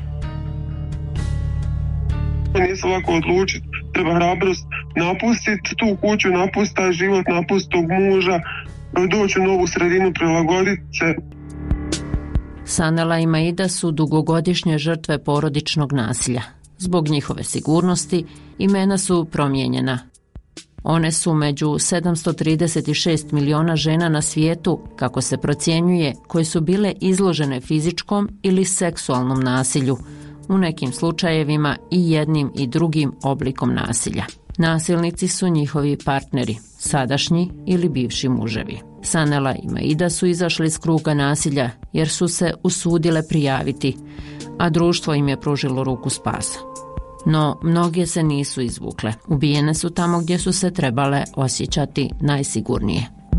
Nije lako odlučiti, treba hrabrost napustiti tu kuću, napustiti taj život, napustiti tog muža, doći u novu sredinu, prilagoditi se. Sanela i Maida su dugogodišnje žrtve porodičnog nasilja. Zbog njihove sigurnosti imena su promijenjena. One su među sedamsto trideset šest miliona žena na svijetu, kako se procjenjuje, koje su bile izložene fizičkom ili seksualnom nasilju, u nekim slučajevima i jednim i drugim oblikom nasilja. Nasilnici su njihovi partneri, sadašnji ili bivši muževi. Sanela i Maida su izašli iz kruga nasilja jer su se usudile prijaviti, a društvo im je pružilo ruku spasa. No, mnoge se nisu izvukle. Ubijene su tamo gdje su se trebale osjećati najsigurnije.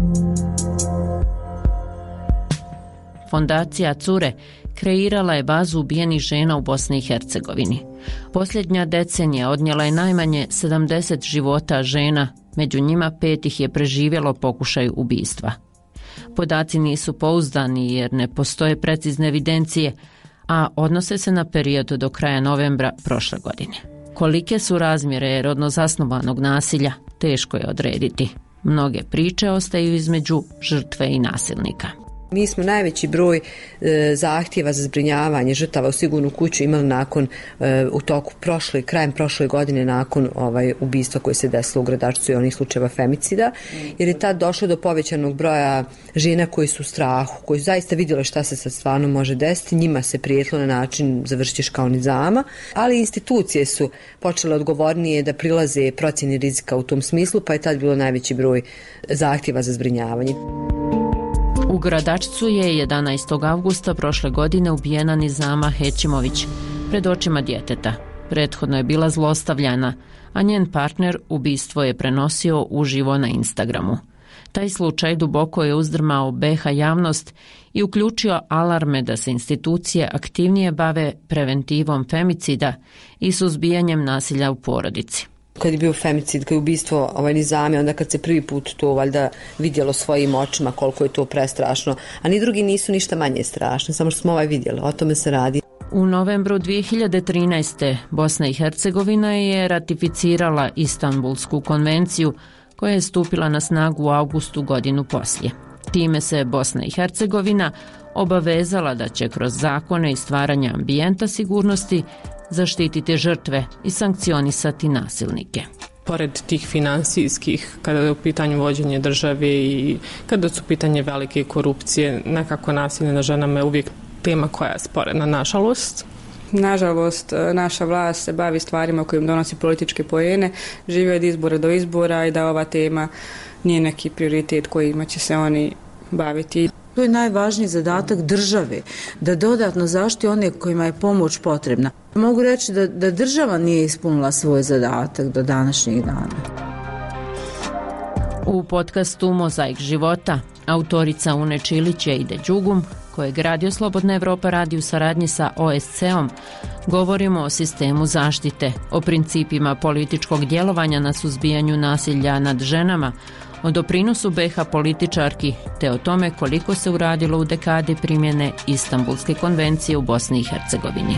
Fondacija Cure kreirala je bazu ubijenih žena u Bosni i Hercegovini. Posljednja decenija odnijela je najmanje sedamdeset života žena, među njima pet ih je preživjelo pokušaj ubistva. Podaci nisu pouzdani jer ne postoje precizne evidencije, a odnose se na period do kraja novembra prošle godine. Kolike su razmjere rodno zasnovanog nasilja, teško je odrediti. Mnoge priče ostaju između žrtve i nasilnika. Mi smo najveći broj e, zahtjeva za zbrinjavanje žrtava u sigurnu kuću imali nakon e, u toku prošle, krajem prošle godine nakon ovaj ubistva koje se desilo u Gradačcu i onih slučajeva femicida, jer je tad došlo do povećanog broja žena koji su u strahu, koji su zaista vidjeli šta se sad stvarno može desiti, njima se prijetilo na način završiš kao nizama, ali institucije su počele odgovornije da prilaze procjeni rizika u tom smislu, pa je tad bilo najveći broj zahtjeva za zbrinjavanje. U Gradačcu je jedanaestog avgusta prošle godine ubijena Nizama Hećimović pred očima djeteta. Prethodno je bila zlostavljana, a njen partner ubistvo je prenosio uživo na Instagramu. Taj slučaj duboko je uzdrmao B H javnost i uključio alarme da se institucije aktivnije bave preventivom femicida i suzbijanjem nasilja u porodici. Kad je bio femicid, kad je ubistvo ovaj Nizame, onda kad se prvi put to valjda vidjelo svojim očima koliko je to prestrašno, a ni drugi nisu ništa manje strašni, samo što smo ovaj vidjeli, o tome se radi. U novembru dvije hiljade trinaeste. Bosna i Hercegovina je ratificirala Istanbulsku konvenciju koja je stupila na snagu u avgustu godinu poslije. Time se Bosna i Hercegovina obavezala da će kroz zakone i stvaranje ambijenta sigurnosti zaštititi žrtve i sankcionisati nasilnike. Pored tih finansijskih, kada je u pitanju vođenje države i kada su pitanje velike korupcije, nekako nasilje na ženama je uvijek tema koja je sporedna, nažalost. Nažalost, naša vlast se bavi stvarima kojim donosi političke poene, žive od izbora do izbora i da ova tema nije neki prioritet kojima će se oni baviti. To je najvažniji zadatak države, da dodatno zaštiti one kojima je pomoć potrebna. Mogu reći da, da država nije ispunila svoj zadatak do današnjeg dana. U podcastu Mozaik života autorica Une Čilić i Ide Đugum, kojeg Radio Slobodna Evropa radi u saradnji sa O S C-om, govorimo o sistemu zaštite, o principima političkog djelovanja na suzbijanju nasilja nad ženama, o doprinosu B iH političarki, te o tome koliko se uradilo u dekadi primjene Istanbulske konvencije u Bosni i Hercegovini.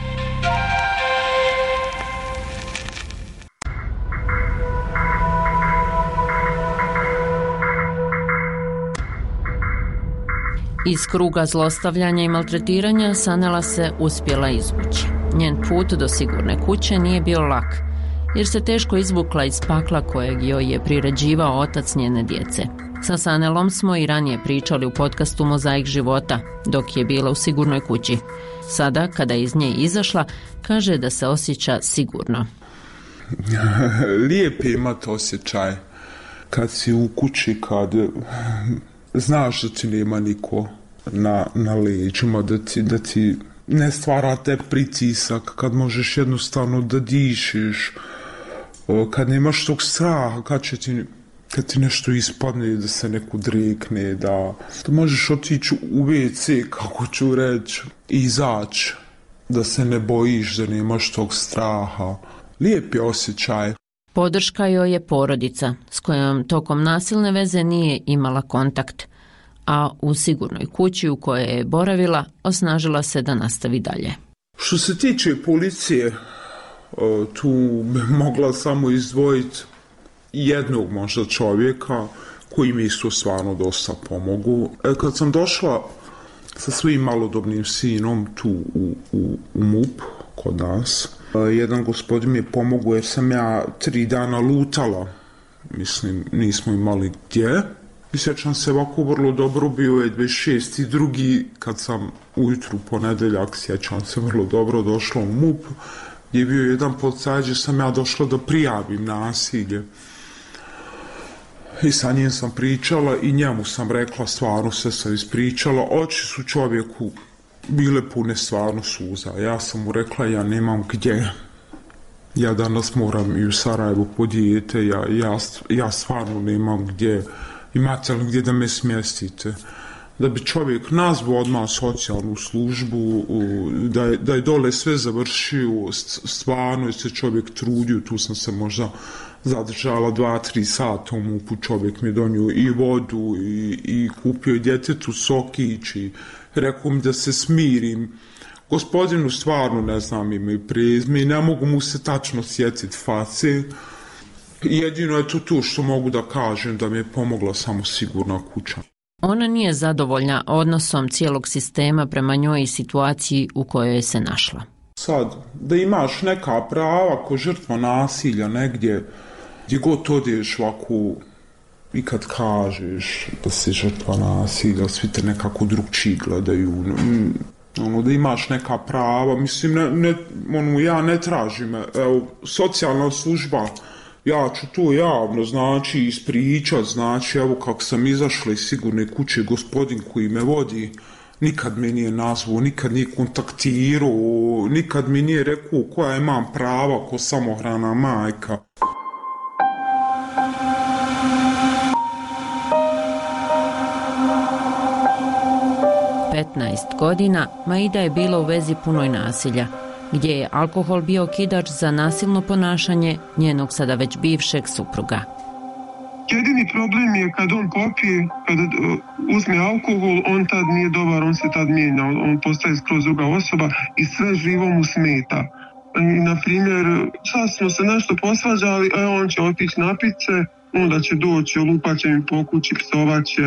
Iz kruga zlostavljanja i maltretiranja Sanela se uspjela izvući. Njen put do sigurne kuće nije bio lak, jer se teško izvukla iz pakla kojeg joj je priređivao otac njene djece. Sa Sanelom smo i ranije pričali u podcastu Mozaik života, dok je bila u sigurnoj kući. Sada, kada je iz nje izašla, kaže da se osjeća sigurno. Lijep je imati osjećaj kad si u kući, kad znaš da ti nema niko na, na leđima, da ti, da ti ne stvara te pritisak, kad možeš jednostavno da dišeš, kad nemaš tog straha, kad će ti, kad ti nešto ispadne, da se neko drekne, da, da možeš otići u ve ce, kako ću reći, i izaći, da se ne bojiš, da nemaš tog straha. Lijep je osjećaj. Podrška joj je porodica, s kojom tokom nasilne veze nije imala kontakt, a u sigurnoj kući u kojoj je boravila osnažila se da nastavi dalje. Što se tiče policije, tu bi mogla samo izdvojiti jednog možda čovjeka koji mi isto stvarno dosta pomogu. Kad sam došla sa svojim malodobnim sinom tu u, u, u M U P kod nas, jedan gospodin mi je pomogao jer sam ja tri dana lutala. Mislim, nismo imali gdje. I sjećam se ovako vrlo dobro, bio je dvadeset šesti drugi kad sam ujutru ponedeljak, sjećam se vrlo dobro, došla u M U P, gdje je bio jedan policajac, gdje sam ja došla da prijavim nasilje. I sa njim sam pričala i njemu sam rekla, stvarno se sam ispričala, oči su čovjeku bile pune stvarno suza. Ja sam mu rekla, ja nemam gdje. Ja danas moram i u Sarajevu po dijete, ja, ja, ja stvarno nemam gdje. Imate li gdje da me smjestite? Da bi čovjek nazvao odmah socijalnu službu, da je, da je dole sve završio, stvarno je se čovjek trudio, tu sam se možda zadržala dva, tri sata u M U P-u, čovjek mi je donio i vodu i, i kupio djetetu sokić i rekao mi da se smirim. Gospodinu stvarno ne znam ime i prezime i ne mogu mu se tačno sjetiti face. Jedino je to tu što mogu da kažem da mi je pomogla samo sigurna kuća. Ona nije zadovoljna odnosom cijelog sistema prema njoj i situaciji u kojoj je se našla. Sad, da imaš neka prava ko žrtva nasilja negdje, gdje god odeš ovako i kad kažeš da si žrtva nasilja, svi te nekako drugčiji gledaju. Ono, da imaš neka prava, mislim, ne, ne, ono, ja ne tražim, evo, socijalna služba, ja ću to javno, znači, ispričat, znači, evo kako sam izašla iz sigurne kuće, gospodin koji me vodi, nikad me nije nazvao, nikad nije kontaktirao, nikad mi nije rekao koja imam prava ko samohrana majka. petnaest godina Maida je bila u vezi punoj nasilja, gdje je alkohol bio okidač za nasilno ponašanje njenog sada već bivšeg supruga. Jedini problem je kad on popije, kad uzme alkohol, on tad nije dobar, on se tad mijenja, on postaje skroz druga osoba i sve živo mu smeta. I, na primjer, sad smo se nešto posvađali, a on će otići napit se, onda će doći, lupat će mi po kući, psovat će.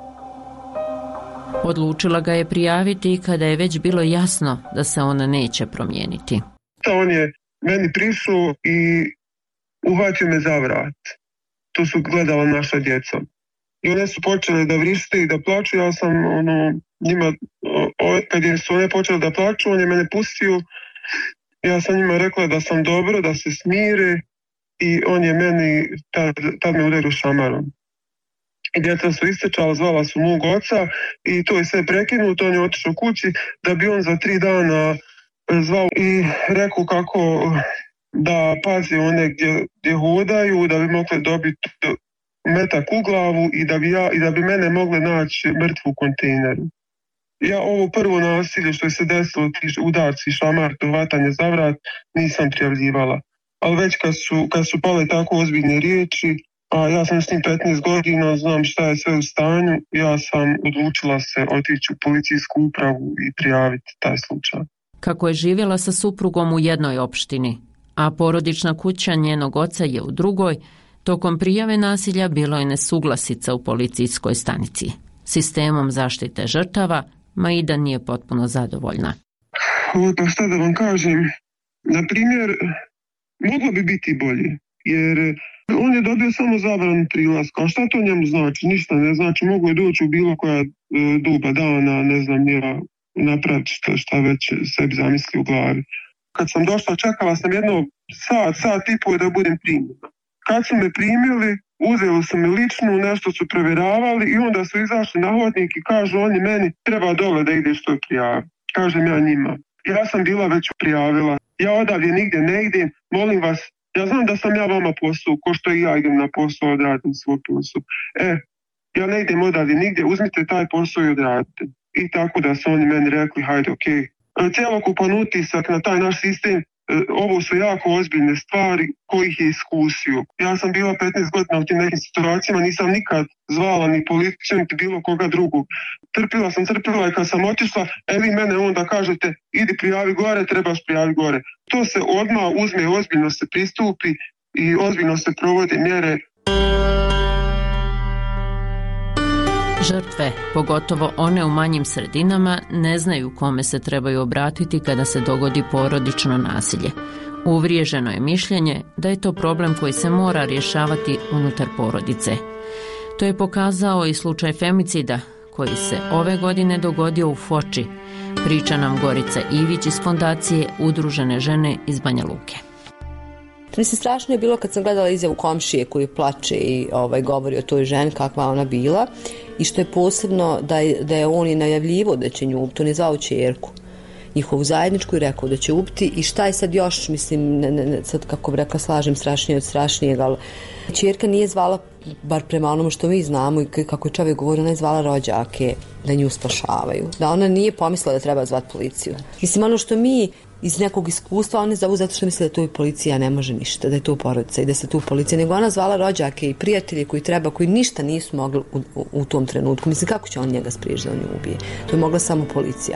Odlučila ga je prijaviti kada je već bilo jasno da se ona neće promijeniti. On je meni prišao i uhvatio me za vrat. To su gledala naša djeca. I one su počele da vrište i da plaču. Ja sam ono, njima, o, kad je su one počele da plaču, on je mene pustio. Ja sam njima rekla da sam dobro, da se smire i on je meni, tad, tad me udario šamarom. djeca su istrčala, zvala su mog oca i to je sve prekinuto, on je otišao kući da bi on za tri dana zvao i rekao kako da pazi one gdje, gdje hodaju, da bi mogli dobiti metak u glavu i da bi, ja, i da bi mene mogli naći mrtvu u kontejneru. Ja ovo prvo nasilje što je se desilo, ti udarci, šamar, vatanje za vrat, nisam prijavljivala. Ali već kad su, kad su pale tako ozbiljne riječi, a ja sam s njim petnaest godina, znam šta je sve u stanju, ja sam odlučila se otići u policijsku upravu i prijaviti taj slučaj. Kako je živjela sa suprugom u jednoj opštini, a porodična kuća njenog oca je u drugoj, tokom prijave nasilja bilo je nesuglasica u policijskoj stanici. Sistemom zaštite žrtava Maida nije potpuno zadovoljna. O, pa šta da vam kažem, na primjer, moglo bi biti bolje, jer on je dobio samo zabranu prilaska, a šta to njemu znači? Ništa ne znači, mogu je doći u bilo koja e, doba dana, ne znam, ja napraviti šta, šta već sebi zamisli u glavi. Kad sam došla, čekala sam jedno sat, sat i pol da budem primljena. Kad su me primili, uzeli su me ličnu, nešto su provjeravali i onda su izašli na hodnik i kažu oni meni treba dole da ideš to prijavi. Kažem ja njima. Ja sam bila već prijavila. Ja odavdje nigdje ne idem, molim vas, ja znam da sam ja vama posao, ko što i ja idem na posao, odradim svoj posao. E, ja ne idem odavdje nigdje, uzmite taj posao i odradite. I tako da su oni meni rekli, hajde, okej. Okay. Cijelokupan utisak na taj naš sistem, ovo su jako ozbiljne stvari kojih je iskusio. Ja sam bila petnaest godina u tim nekim situacijama, nisam nikad zvala ni policiju, niti bilo koga drugog. Trpila sam, trpila i kad sam otišla, e vi mene onda kažete, idi prijavi gore, trebaš prijavi gore. To se odmah uzme, ozbiljno se pristupi i ozbiljno se provode mjere. Žrtve, pogotovo one u manjim sredinama, ne znaju kome se trebaju obratiti kada se dogodi porodično nasilje. Uvriježeno je mišljenje da je to problem koji se mora rješavati unutar porodice. To je pokazao i slučaj femicida koji se ove godine dogodio u Foči, priča nam Gorica Ivić iz fondacije Udružene žene iz Banja Luke. Mislim, strašno je bilo kad sam gledala izjavu komšije koji plače i ovaj, govori o toj ženi kakva ona bila i što je posebno da je, da je on i najavljivo da će nju ubiti, on je zvao ćerku njihovu zajedničku i rekao da će ubiti i šta je sad još, mislim, ne, ne, sad kako bi rekla slažem strašnije od strašnijeg, ali ćerka nije zvala, bar prema onome što mi znamo i kako je čovjek govorio, ona je zvala rođake da nju spašavaju, da ona nije pomislila da treba zvati policiju. Mislim, ono što mi iz nekog iskustva, one zovu zato što misle da to i policija ne može ništa, da je to porodica i da se tu policija, nego ona zvala rođake i prijatelje koji treba, koji ništa nisu mogli u, u, u tom trenutku. Mislim, kako će on njega spriječiti da on nju ubije? To je mogla samo policija.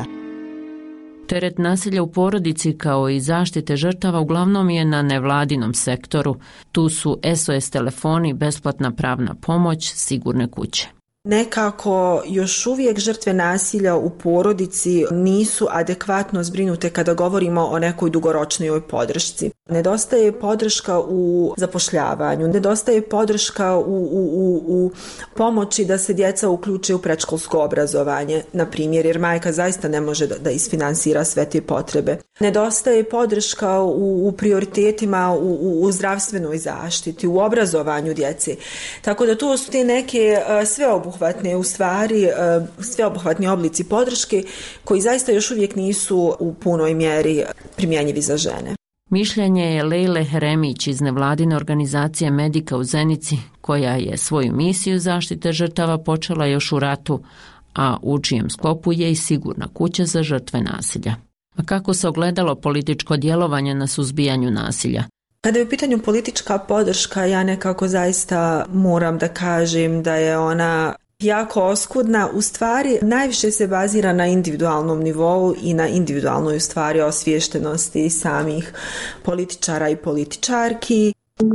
Teret nasilja u porodici kao i zaštite žrtava uglavnom je na nevladinom sektoru. Tu su S O S telefoni, besplatna pravna pomoć, sigurne kuće. Nekako još uvijek žrtve nasilja u porodici nisu adekvatno zbrinute kada govorimo o nekoj dugoročnoj podršci. Nedostaje podrška u zapošljavanju, nedostaje podrška u, u, u, u pomoći da se djeca uključe u predškolsko obrazovanje, na primjer, jer majka zaista ne može da, da isfinansira sve te potrebe. Nedostaje podrška u, u prioritetima u, u, u zdravstvenoj zaštiti, u obrazovanju djece. Tako da to su te neke uh, sveobuhvatne, u stvari, uh, sveobuhvatni oblici podrške koji zaista još uvijek nisu u punoj mjeri primjenjivi za žene. Mišljenje je Lejle Heremić iz nevladine organizacije Medika u Zenici, koja je svoju misiju zaštite žrtava počela još u ratu, a u čijem sklopu je i sigurna kuća za žrtve nasilja. A kako se ogledalo političko djelovanje na suzbijanju nasilja? Kada je u pitanju politička podrška, ja nekako zaista moram da kažem da je ona jako oskudna. U stvari najviše se bazira na individualnom nivou i na individualnoj u stvari osviještenosti samih političara i političarki.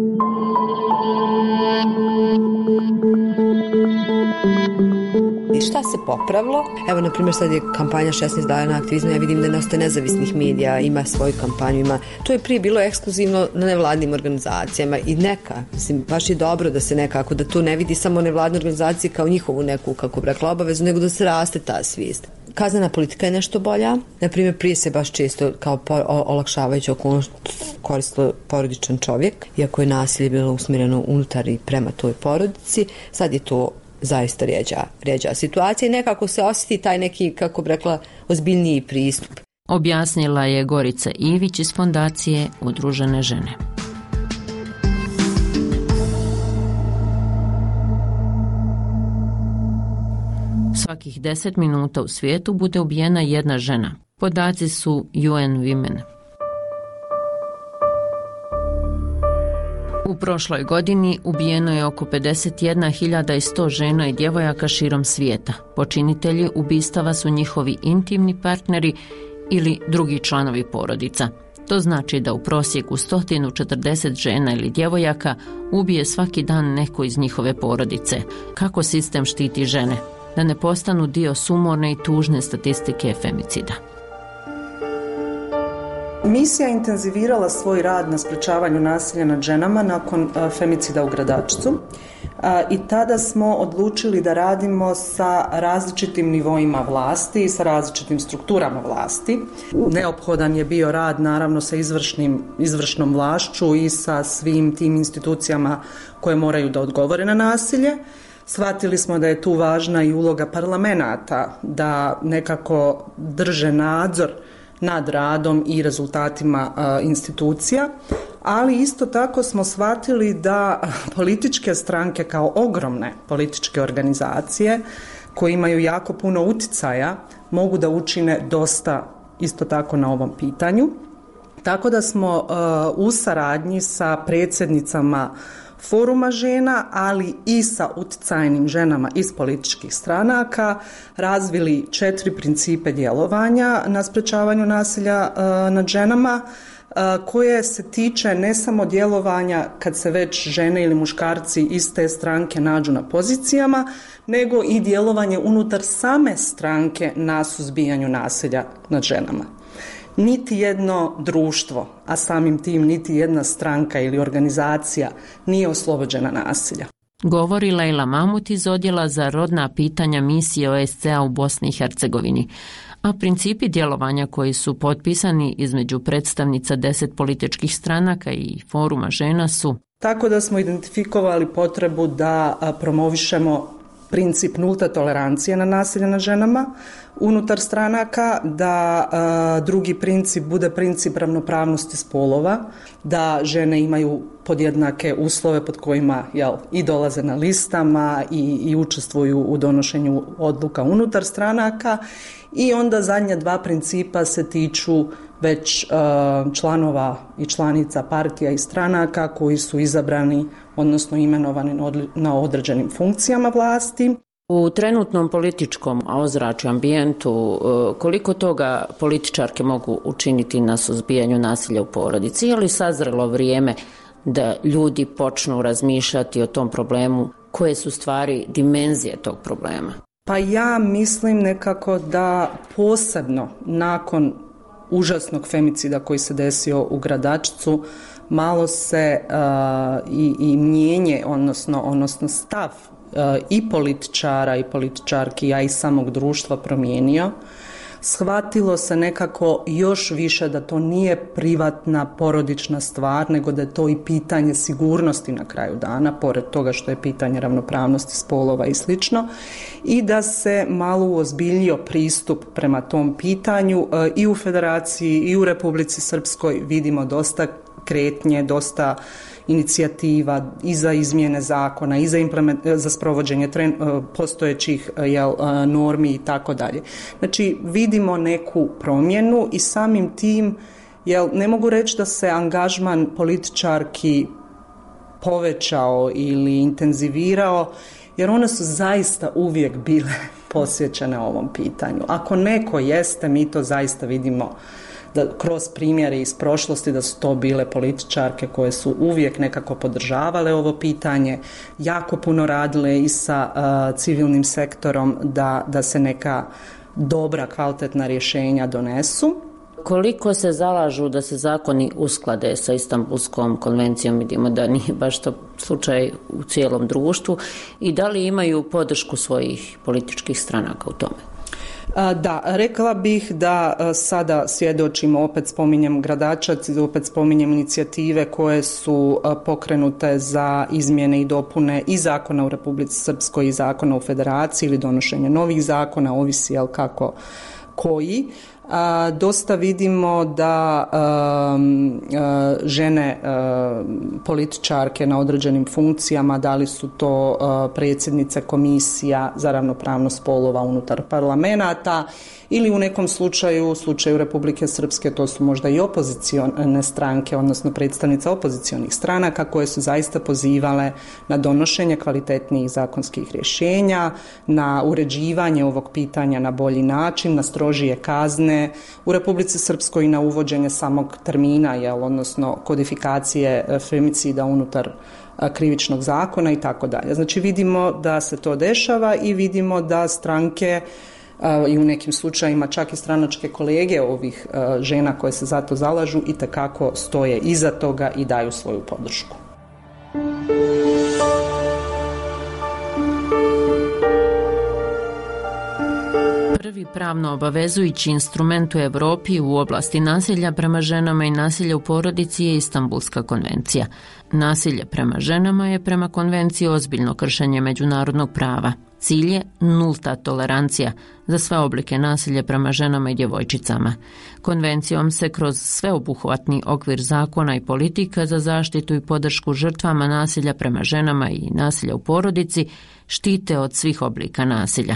I šta se popravilo? Evo, na primjer, sad je kampanja šesnaest dana aktivizma, ja vidim da je dosta nezavisnih medija, ima svoju kampanju, ima. To je prije bilo ekskluzivno na nevladnim organizacijama i neka, mislim, baš je dobro da se nekako, da to ne vidi samo nevladne organizacije kao njihovu neku, kako bi rekla, obavezu, nego da se raste ta svijest. Kaznena politika je nešto bolja. Na primjer, prije se baš često kao po, olakšavajući okolnost koristilo porodičan čovjek, iako je nasilje bilo usmjereno unutar i prema toj porodici. Sad je to zaista rjeđa, rjeđa situacija i nekako se osjeti taj neki, kako bi rekla, ozbiljniji pristup. Objasnila je Gorica Ivić iz Fondacije Udružene žene. Svakih deset minuta u svijetu bude ubijena jedna žena. Podaci su U N Women. U prošloj godini ubijeno je oko pedeset jedna hiljada sto žena i djevojaka širom svijeta. Počinitelji ubistava su njihovi intimni partneri ili drugi članovi porodica. To znači da u prosjeku sto četrdeset žena ili djevojaka ubije svaki dan neko iz njihove porodice. Kako sistem štiti žene? Da ne postanu dio sumorne i tužne statistike femicida. Misija je intenzivirala svoj rad na sprečavanju nasilja nad ženama nakon femicida u Gradačcu i tada smo odlučili da radimo sa različitim nivoima vlasti i sa različitim strukturama vlasti. Neophodan je bio rad naravno sa izvršnim, izvršnom vlašću i sa svim tim institucijama koje moraju da odgovore na nasilje. Shvatili smo da je tu važna i uloga parlamenata da nekako drže nadzor nad radom i rezultatima a, institucija, ali isto tako smo shvatili da političke stranke kao ogromne političke organizacije koje imaju jako puno uticaja mogu da učine dosta isto tako na ovom pitanju. Tako da smo a, u saradnji sa predsjednicama Foruma žena, ali i sa utjecajnim ženama iz političkih stranaka razvili četiri principe djelovanja na sprečavanju nasilja uh, nad ženama uh, koje se tiče ne samo djelovanja kad se već žene ili muškarci iz te stranke nađu na pozicijama, nego i djelovanje unutar same stranke na suzbijanju nasilja nad ženama. Niti jedno društvo, a samim tim niti jedna stranka ili organizacija nije oslobođena nasilja. Govori Lejla Mamut iz Odjela za rodna pitanja misije O S C-a u Bosni i Hercegovini. A principi djelovanja koji su potpisani između predstavnica deset političkih stranaka i Foruma žena su: tako da smo identifikovali potrebu da promovišemo princip nulte tolerancije na nasilje nad ženama unutar stranaka, da a, drugi princip bude princip ravnopravnosti spolova, da žene imaju podjednake uslove pod kojima jel, i dolaze na listama i, i učestvuju u donošenju odluka unutar stranaka, i onda zadnja dva principa se tiču već uh, članova i članica partija i stranaka koji su izabrani, odnosno imenovani na određenim funkcijama vlasti. U trenutnom političkom ozračju, ambijentu, koliko toga političarke mogu učiniti na suzbijanju nasilja u porodici? Je li sazrelo vrijeme da ljudi počnu razmišljati o tom problemu? Koje su stvari dimenzije tog problema? Pa ja mislim nekako da posebno nakon užasnog femicida koji se desio u Gradačcu malo se uh, i, i mnijenje, odnosno, odnosno stav uh, i političara i političarki, a i samog društva promijenio. Shvatilo se nekako još više da to nije privatna porodična stvar, nego da je to i pitanje sigurnosti na kraju dana, pored toga što je pitanje ravnopravnosti spolova i slično, i da se malo uozbiljio pristup prema tom pitanju. I u Federaciji i u Republici Srpskoj vidimo dosta kretnje, dosta inicijativa i za izmjene zakona i za, za sprovođenje tren, postojećih jel, normi i tako dalje. Znači vidimo neku promjenu i samim tim jel, ne mogu reći da se angažman političarki povećao ili intenzivirao, jer one su zaista uvijek bile posvećene ovom pitanju. Ako neko jeste, mi to zaista vidimo da kroz primjere iz prošlosti da su to bile političarke koje su uvijek nekako podržavale ovo pitanje, jako puno radile i sa uh, civilnim sektorom da, da se neka dobra, kvalitetna rješenja donesu. Koliko se zalažu da se zakoni usklade sa Istanbulskom konvencijom, vidimo da nije baš to slučaj u cijelom društvu, i da li imaju podršku svojih političkih stranaka u tome? Da, rekla bih da sada svjedočimo, opet spominjem Gradačac, opet spominjem inicijative koje su pokrenute za izmjene i dopune i zakona u Republici Srpskoj i zakona u Federaciji ili donošenje novih zakona, ovisi jel kako koji. A, dosta vidimo da um, a, žene a, političarke na određenim funkcijama, da li su to a, predsjednice komisija za ravnopravnost spolova unutar parlamenata ili u nekom slučaju, u slučaju Republike Srpske, to su možda i opozicione stranke, odnosno predstavnice opozicionih stranaka koje su zaista pozivale na donošenje kvalitetnijih zakonskih rješenja, na uređivanje ovog pitanja na bolji način, na strožije kazne u Republici Srpskoj i na uvođenje samog termina, jel, odnosno kodifikacije femicida unutar krivičnog zakona i tako dalje. Znači vidimo da se to dešava i vidimo da stranke i u nekim slučajima čak i stranačke kolege ovih žena koje se za to zalažu i tekako stoje iza toga i daju svoju podršku. Prvi pravno obavezujući instrument u Evropi u oblasti nasilja prema ženama i nasilja u porodici je Istanbulska konvencija. Nasilje prema ženama je prema konvenciji ozbiljno kršenje međunarodnog prava. Cilj je nulta tolerancija za sve oblike nasilja prema ženama i djevojčicama. Konvencijom se kroz sveobuhvatni okvir zakona i politika za zaštitu i podršku žrtvama nasilja prema ženama i nasilja u porodici štite od svih oblika nasilja.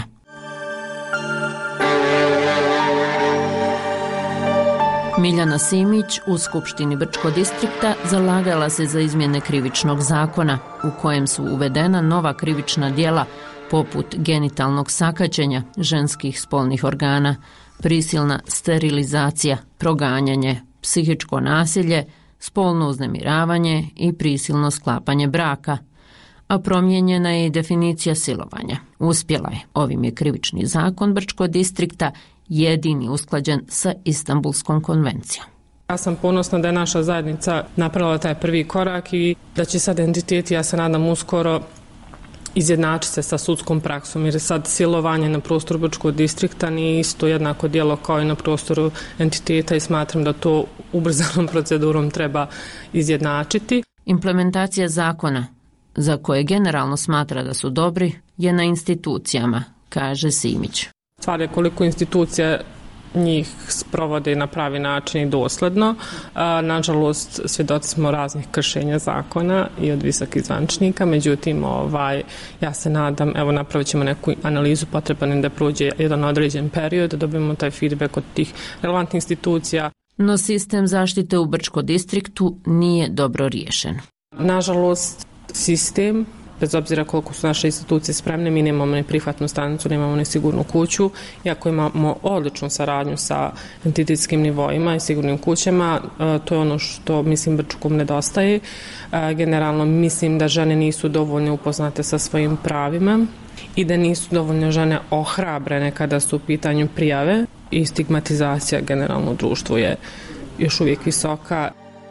Miljana Simić u Skupštini Brčkog distrikta zalagala se za izmjene krivičnog zakona u kojem su uvedena nova krivična djela poput genitalnog sakaćenja ženskih spolnih organa, prisilna sterilizacija, proganjanje, psihičko nasilje, spolno uznemiravanje i prisilno sklapanje braka, a promijenjena je i definicija silovanja. Uspjela je. Ovim je krivični zakon Brčkog distrikta jedini usklađen sa Istanbulskom konvencijom. Ja sam ponosna da je naša zajednica napravila taj prvi korak i da će sad entiteti, ja se nadam uskoro, izjednačiti se sa sudskom praksom, jer je sad silovanje na prostoru Brčkog distrikta nije isto jednako djelo kao i na prostoru entiteta i smatram da to ubrzanom procedurom treba izjednačiti. Implementacija zakona, za koje generalno smatra da su dobri, je na institucijama, kaže Simić. Stvar je koliko institucija njih sprovode na pravi način i dosledno. Nažalost, svjedoci smo raznih kršenja zakona i od visokih zvančnika, međutim, ovaj, ja se nadam, evo napravit ćemo neku analizu, potreban da prođe jedan određen period, da dobijemo taj feedback od tih relevantnih institucija. No sistem zaštite u Brčkom distriktu nije dobro riješen. Nažalost, sistem, bez obzira koliko su naše institucije spremne, mi nemamo ni prihvatnu stanicu, nemamo ni sigurnu kuću, iako imamo odličnu saradnju sa entitetskim nivoima i sigurnim kućama, to je ono što mislim Brčkom nedostaje. Generalno mislim da žene nisu dovoljno upoznate sa svojim pravima i da nisu dovoljno žene ohrabrene kada su u pitanju prijave i stigmatizacija generalno u društvu je još uvijek visoka.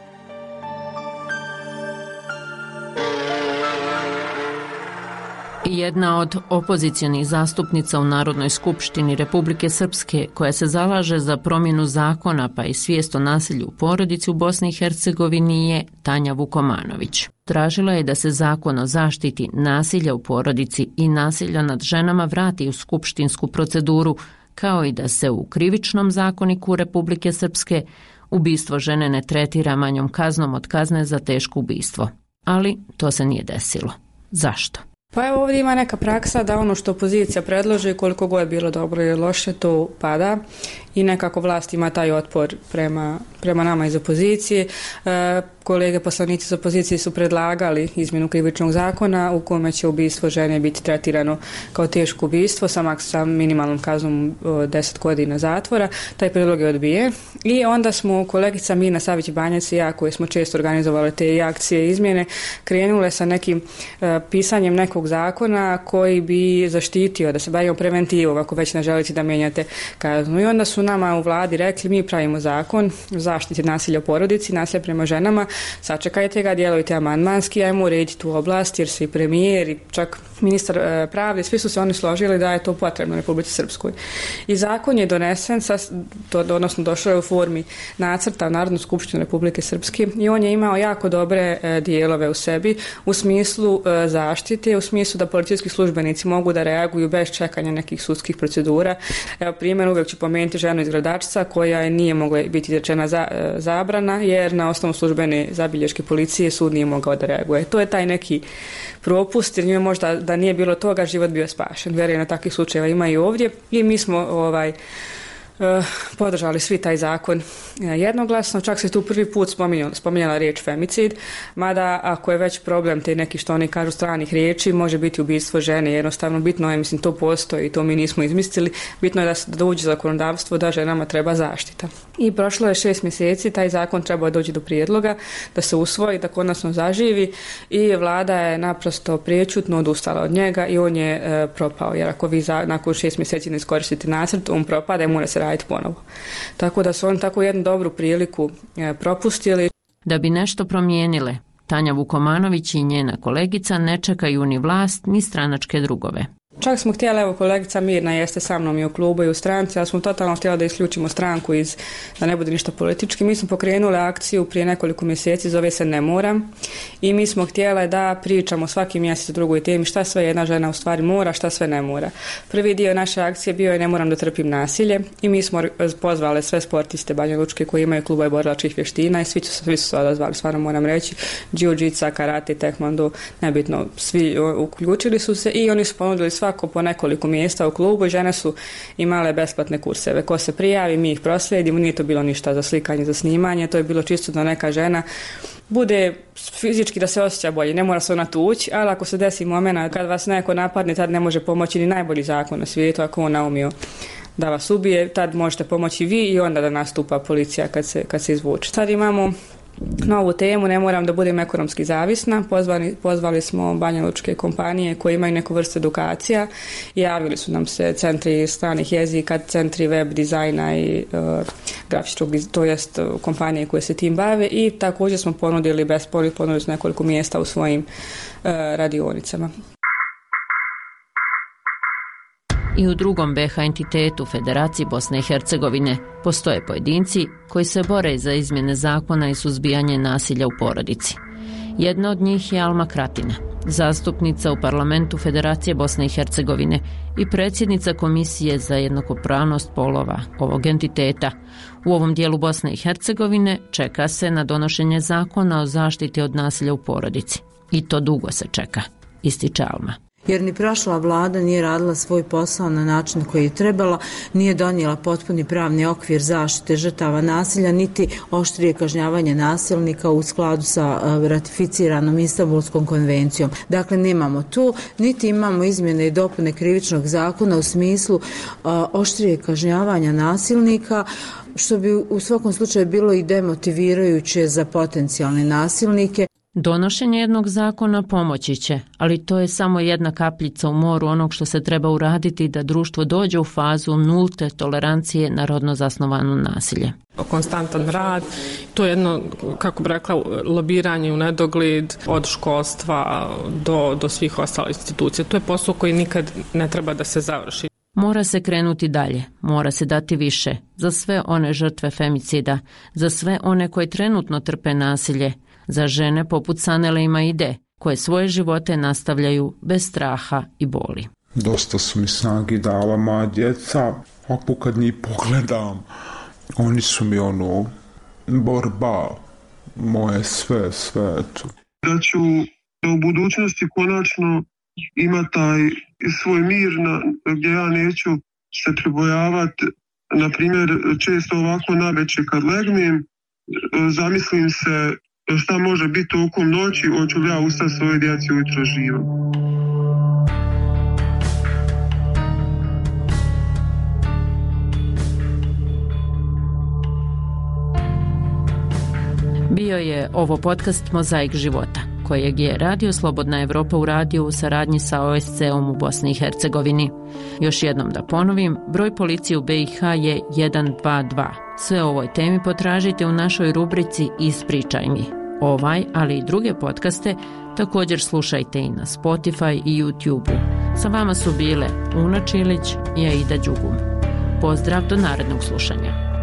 Jedna od opozicionih zastupnica u Narodnoj skupštini Republike Srpske koja se zalaže za promjenu zakona pa i svijest o nasilju u porodici u Bosni i Hercegovini je Tanja Vukomanović. Tražila je da se zakon o zaštiti nasilja u porodici i nasilja nad ženama vrati u skupštinsku proceduru, kao i da se u krivičnom zakoniku Republike Srpske ubistvo žene ne tretira manjom kaznom od kazne za teško ubistvo. Ali to se nije desilo. Zašto? Pa evo ovdje ima neka praksa da ono što opozicija predloži, koliko god je bilo dobro ili loše, to pada i nekako vlast ima taj otpor prema, prema nama iz opozicije. E, kolege poslanici iz opozicije su predlagali izmjenu krivičnog zakona u kome će ubistvo žene biti tretirano kao teško ubistvo sa, sa minimalnom kaznom deset godina zatvora. Taj prijedlog je odbijen i onda smo kolegica Mina Savić-Banjac i ja, koji smo često organizovali te akcije izmjene, krenule sa nekim e, pisanjem nekog zakona koji bi zaštitio, da se bavimo preventivom ako već ne želite da mijenjate kaznu. I onda su nama u vladi rekli, mi pravimo zakon o zaštiti nasilja u porodici, nasilja prema ženama, sačekajte ga, djelujte amandmanski, ajmo urediti tu oblast jer se i premijer i čak ministar e, pravde, svi su se oni složili da je to potrebno Republici Srpskoj. I zakon je donesen, sa, to, odnosno došao je u formi nacrta u Narodnu skupštinu Republike Srpske i on je imao jako dobre e, dijelove u sebi u smislu e, zaštite, u smislu da policijski službenici mogu da reaguju bez čekanja nekih sudskih procedura. Evo primjer, uvijek ću pomenuti ženu iz Gradačca koja je nije mogla biti izrečena za, e, zabrana jer na osnovu službene zabilješke policije sud nije mogao da reaguje. To je taj neki propust jer njoj možda da nije bilo toga život bio spašen. Vjerujem na takvih slučajeva ima i ovdje i mi smo ovaj podržali svi taj zakon jednoglasno, čak se tu prvi put spominjala, spominjala riječ femicid, mada ako je već problem te neki što oni kažu stranih riječi, može biti ubistvo žene, jednostavno bitno je, mislim, to postoji i to mi nismo izmislili, bitno je da, da uđe zakonodavstvo da ženama treba zaštita. I prošlo je šest mjeseci, taj zakon treba doći do prijedloga, da se usvoji, da konačno zaživi i vlada je naprosto priječutno odustala od njega i on je e, propao, jer ako vi za, nakon šest mjeseci ne iskoristite nacrt, on propada i mora se raditi ponovo. Tako da su oni tako jednu dobru priliku e, propustili. Da bi nešto promijenile, Tanja Vukomanović i njena kolegica ne čekaju ni vlast ni stranačke drugove. Čak smo htjeli, evo kolegica Mirna jeste sa mnom i u klubu i u stranci, ali smo totalno htjeli da isključimo stranku iz, da ne bude ništa politički. Mi smo pokrenuli akciju prije nekoliko mjeseci, zove se Ne moram i mi smo htjeli da pričamo svaki mjesec o drugoj temi šta sve jedna žena u stvari mora, šta sve ne mora. Prvi dio naše akcije bio je Ne moram da trpim nasilje i mi smo pozvali sve sportiste Banja Lučke koji imaju klubove borilačkih vještina i svi su, svi su se odazvali, stvarno moram reći, jiu-jitsu, karate, taekwondo, nebitno, svi uključili su se i oni su ponudili svako po nekoliko mjesta u klubu i žene su imale besplatne kurseve. Ko se prijavi, mi ih proslijedimo, nije to bilo ništa za slikanje, za snimanje, to je bilo čisto da neka žena bude fizički da se osjeća bolje, ne mora se ona tući, ali ako se desi momena kad vas neko napadne, tad ne može pomoći ni najbolji zakon na svijetu, ako on naumio da vas ubije, tad možete pomoći vi i onda da nastupa policija kad se, kad se izvuče. Sad imamo novu temu, ne moram da budem ekonomski zavisna. Pozvali, pozvali smo Banja Lučke kompanije koje imaju neku vrstu edukacija i javili su nam se centri stranih jezika, centri web dizajna i uh, grafičkog, to jest uh, kompanije koje se tim bave i također smo ponudili besplatno, ponudili su nekoliko mjesta u svojim uh, radionicama. I u drugom be ha entitetu Federaciji Bosne i Hercegovine postoje pojedinci koji se bore za izmjene zakona i suzbijanje nasilja u porodici. Jedna od njih je Alma Kratina, zastupnica u parlamentu Federacije Bosne i Hercegovine i predsjednica Komisije za jednakopravnost polova ovog entiteta. U ovom dijelu Bosne i Hercegovine čeka se na donošenje zakona o zaštiti od nasilja u porodici. I to dugo se čeka, ističe Alma. Jer ni prošla vlada nije radila svoj posao na način koji je trebala, nije donijela potpuni pravni okvir zaštite žrtava nasilja, niti oštrije kažnjavanje nasilnika u skladu sa ratificiranom Istanbulskom konvencijom. Dakle, nemamo to, niti imamo izmjene i dopune krivičnog zakona u smislu oštrije kažnjavanja nasilnika, što bi u svakom slučaju bilo i demotivirajuće za potencijalne nasilnike. Donošenje jednog zakona pomoći će, ali to je samo jedna kapljica u moru onog što se treba uraditi da društvo dođe u fazu nulte tolerancije na rodno zasnovano nasilje. Konstantan rad, to je jedno, kako bi rekla, lobiranje u nedogled od školstva do, do svih ostalih institucija. To je posao koji nikad ne treba da se završi. Mora se krenuti dalje, mora se dati više za sve one žrtve femicida, za sve one koje trenutno trpe nasilje, za žene poput Sanele i Maide, koje svoje živote nastavljaju bez straha i boli. Dosta su mi snagi dala moja djeca, ako kad njih pogledam, oni su mi ono, borba, moje sve, sve. Da ću da u budućnosti konačno ima taj svoj mir na, gdje ja neću se pribojavati. Na primjer, često ovako naveče kad legnem, zamislim se šta može biti tokom noći, hoću li ja ustati svoje djeci ujutro živo. Bio je ovo podcast Mozaik života, kojeg je Radio Slobodna Evropa uradio u saradnji sa o es ce-om u Bosni i Hercegovini. Još jednom da ponovim, broj policije u be i ha je jedan dva dva. Sve o ovoj temi potražite u našoj rubrici Ispričaj mi. Ovaj, ali i druge podcaste također slušajte i na Spotify i YouTube-u. Sa vama su bile Una Čilić i Aida Đugum. Pozdrav do narednog slušanja.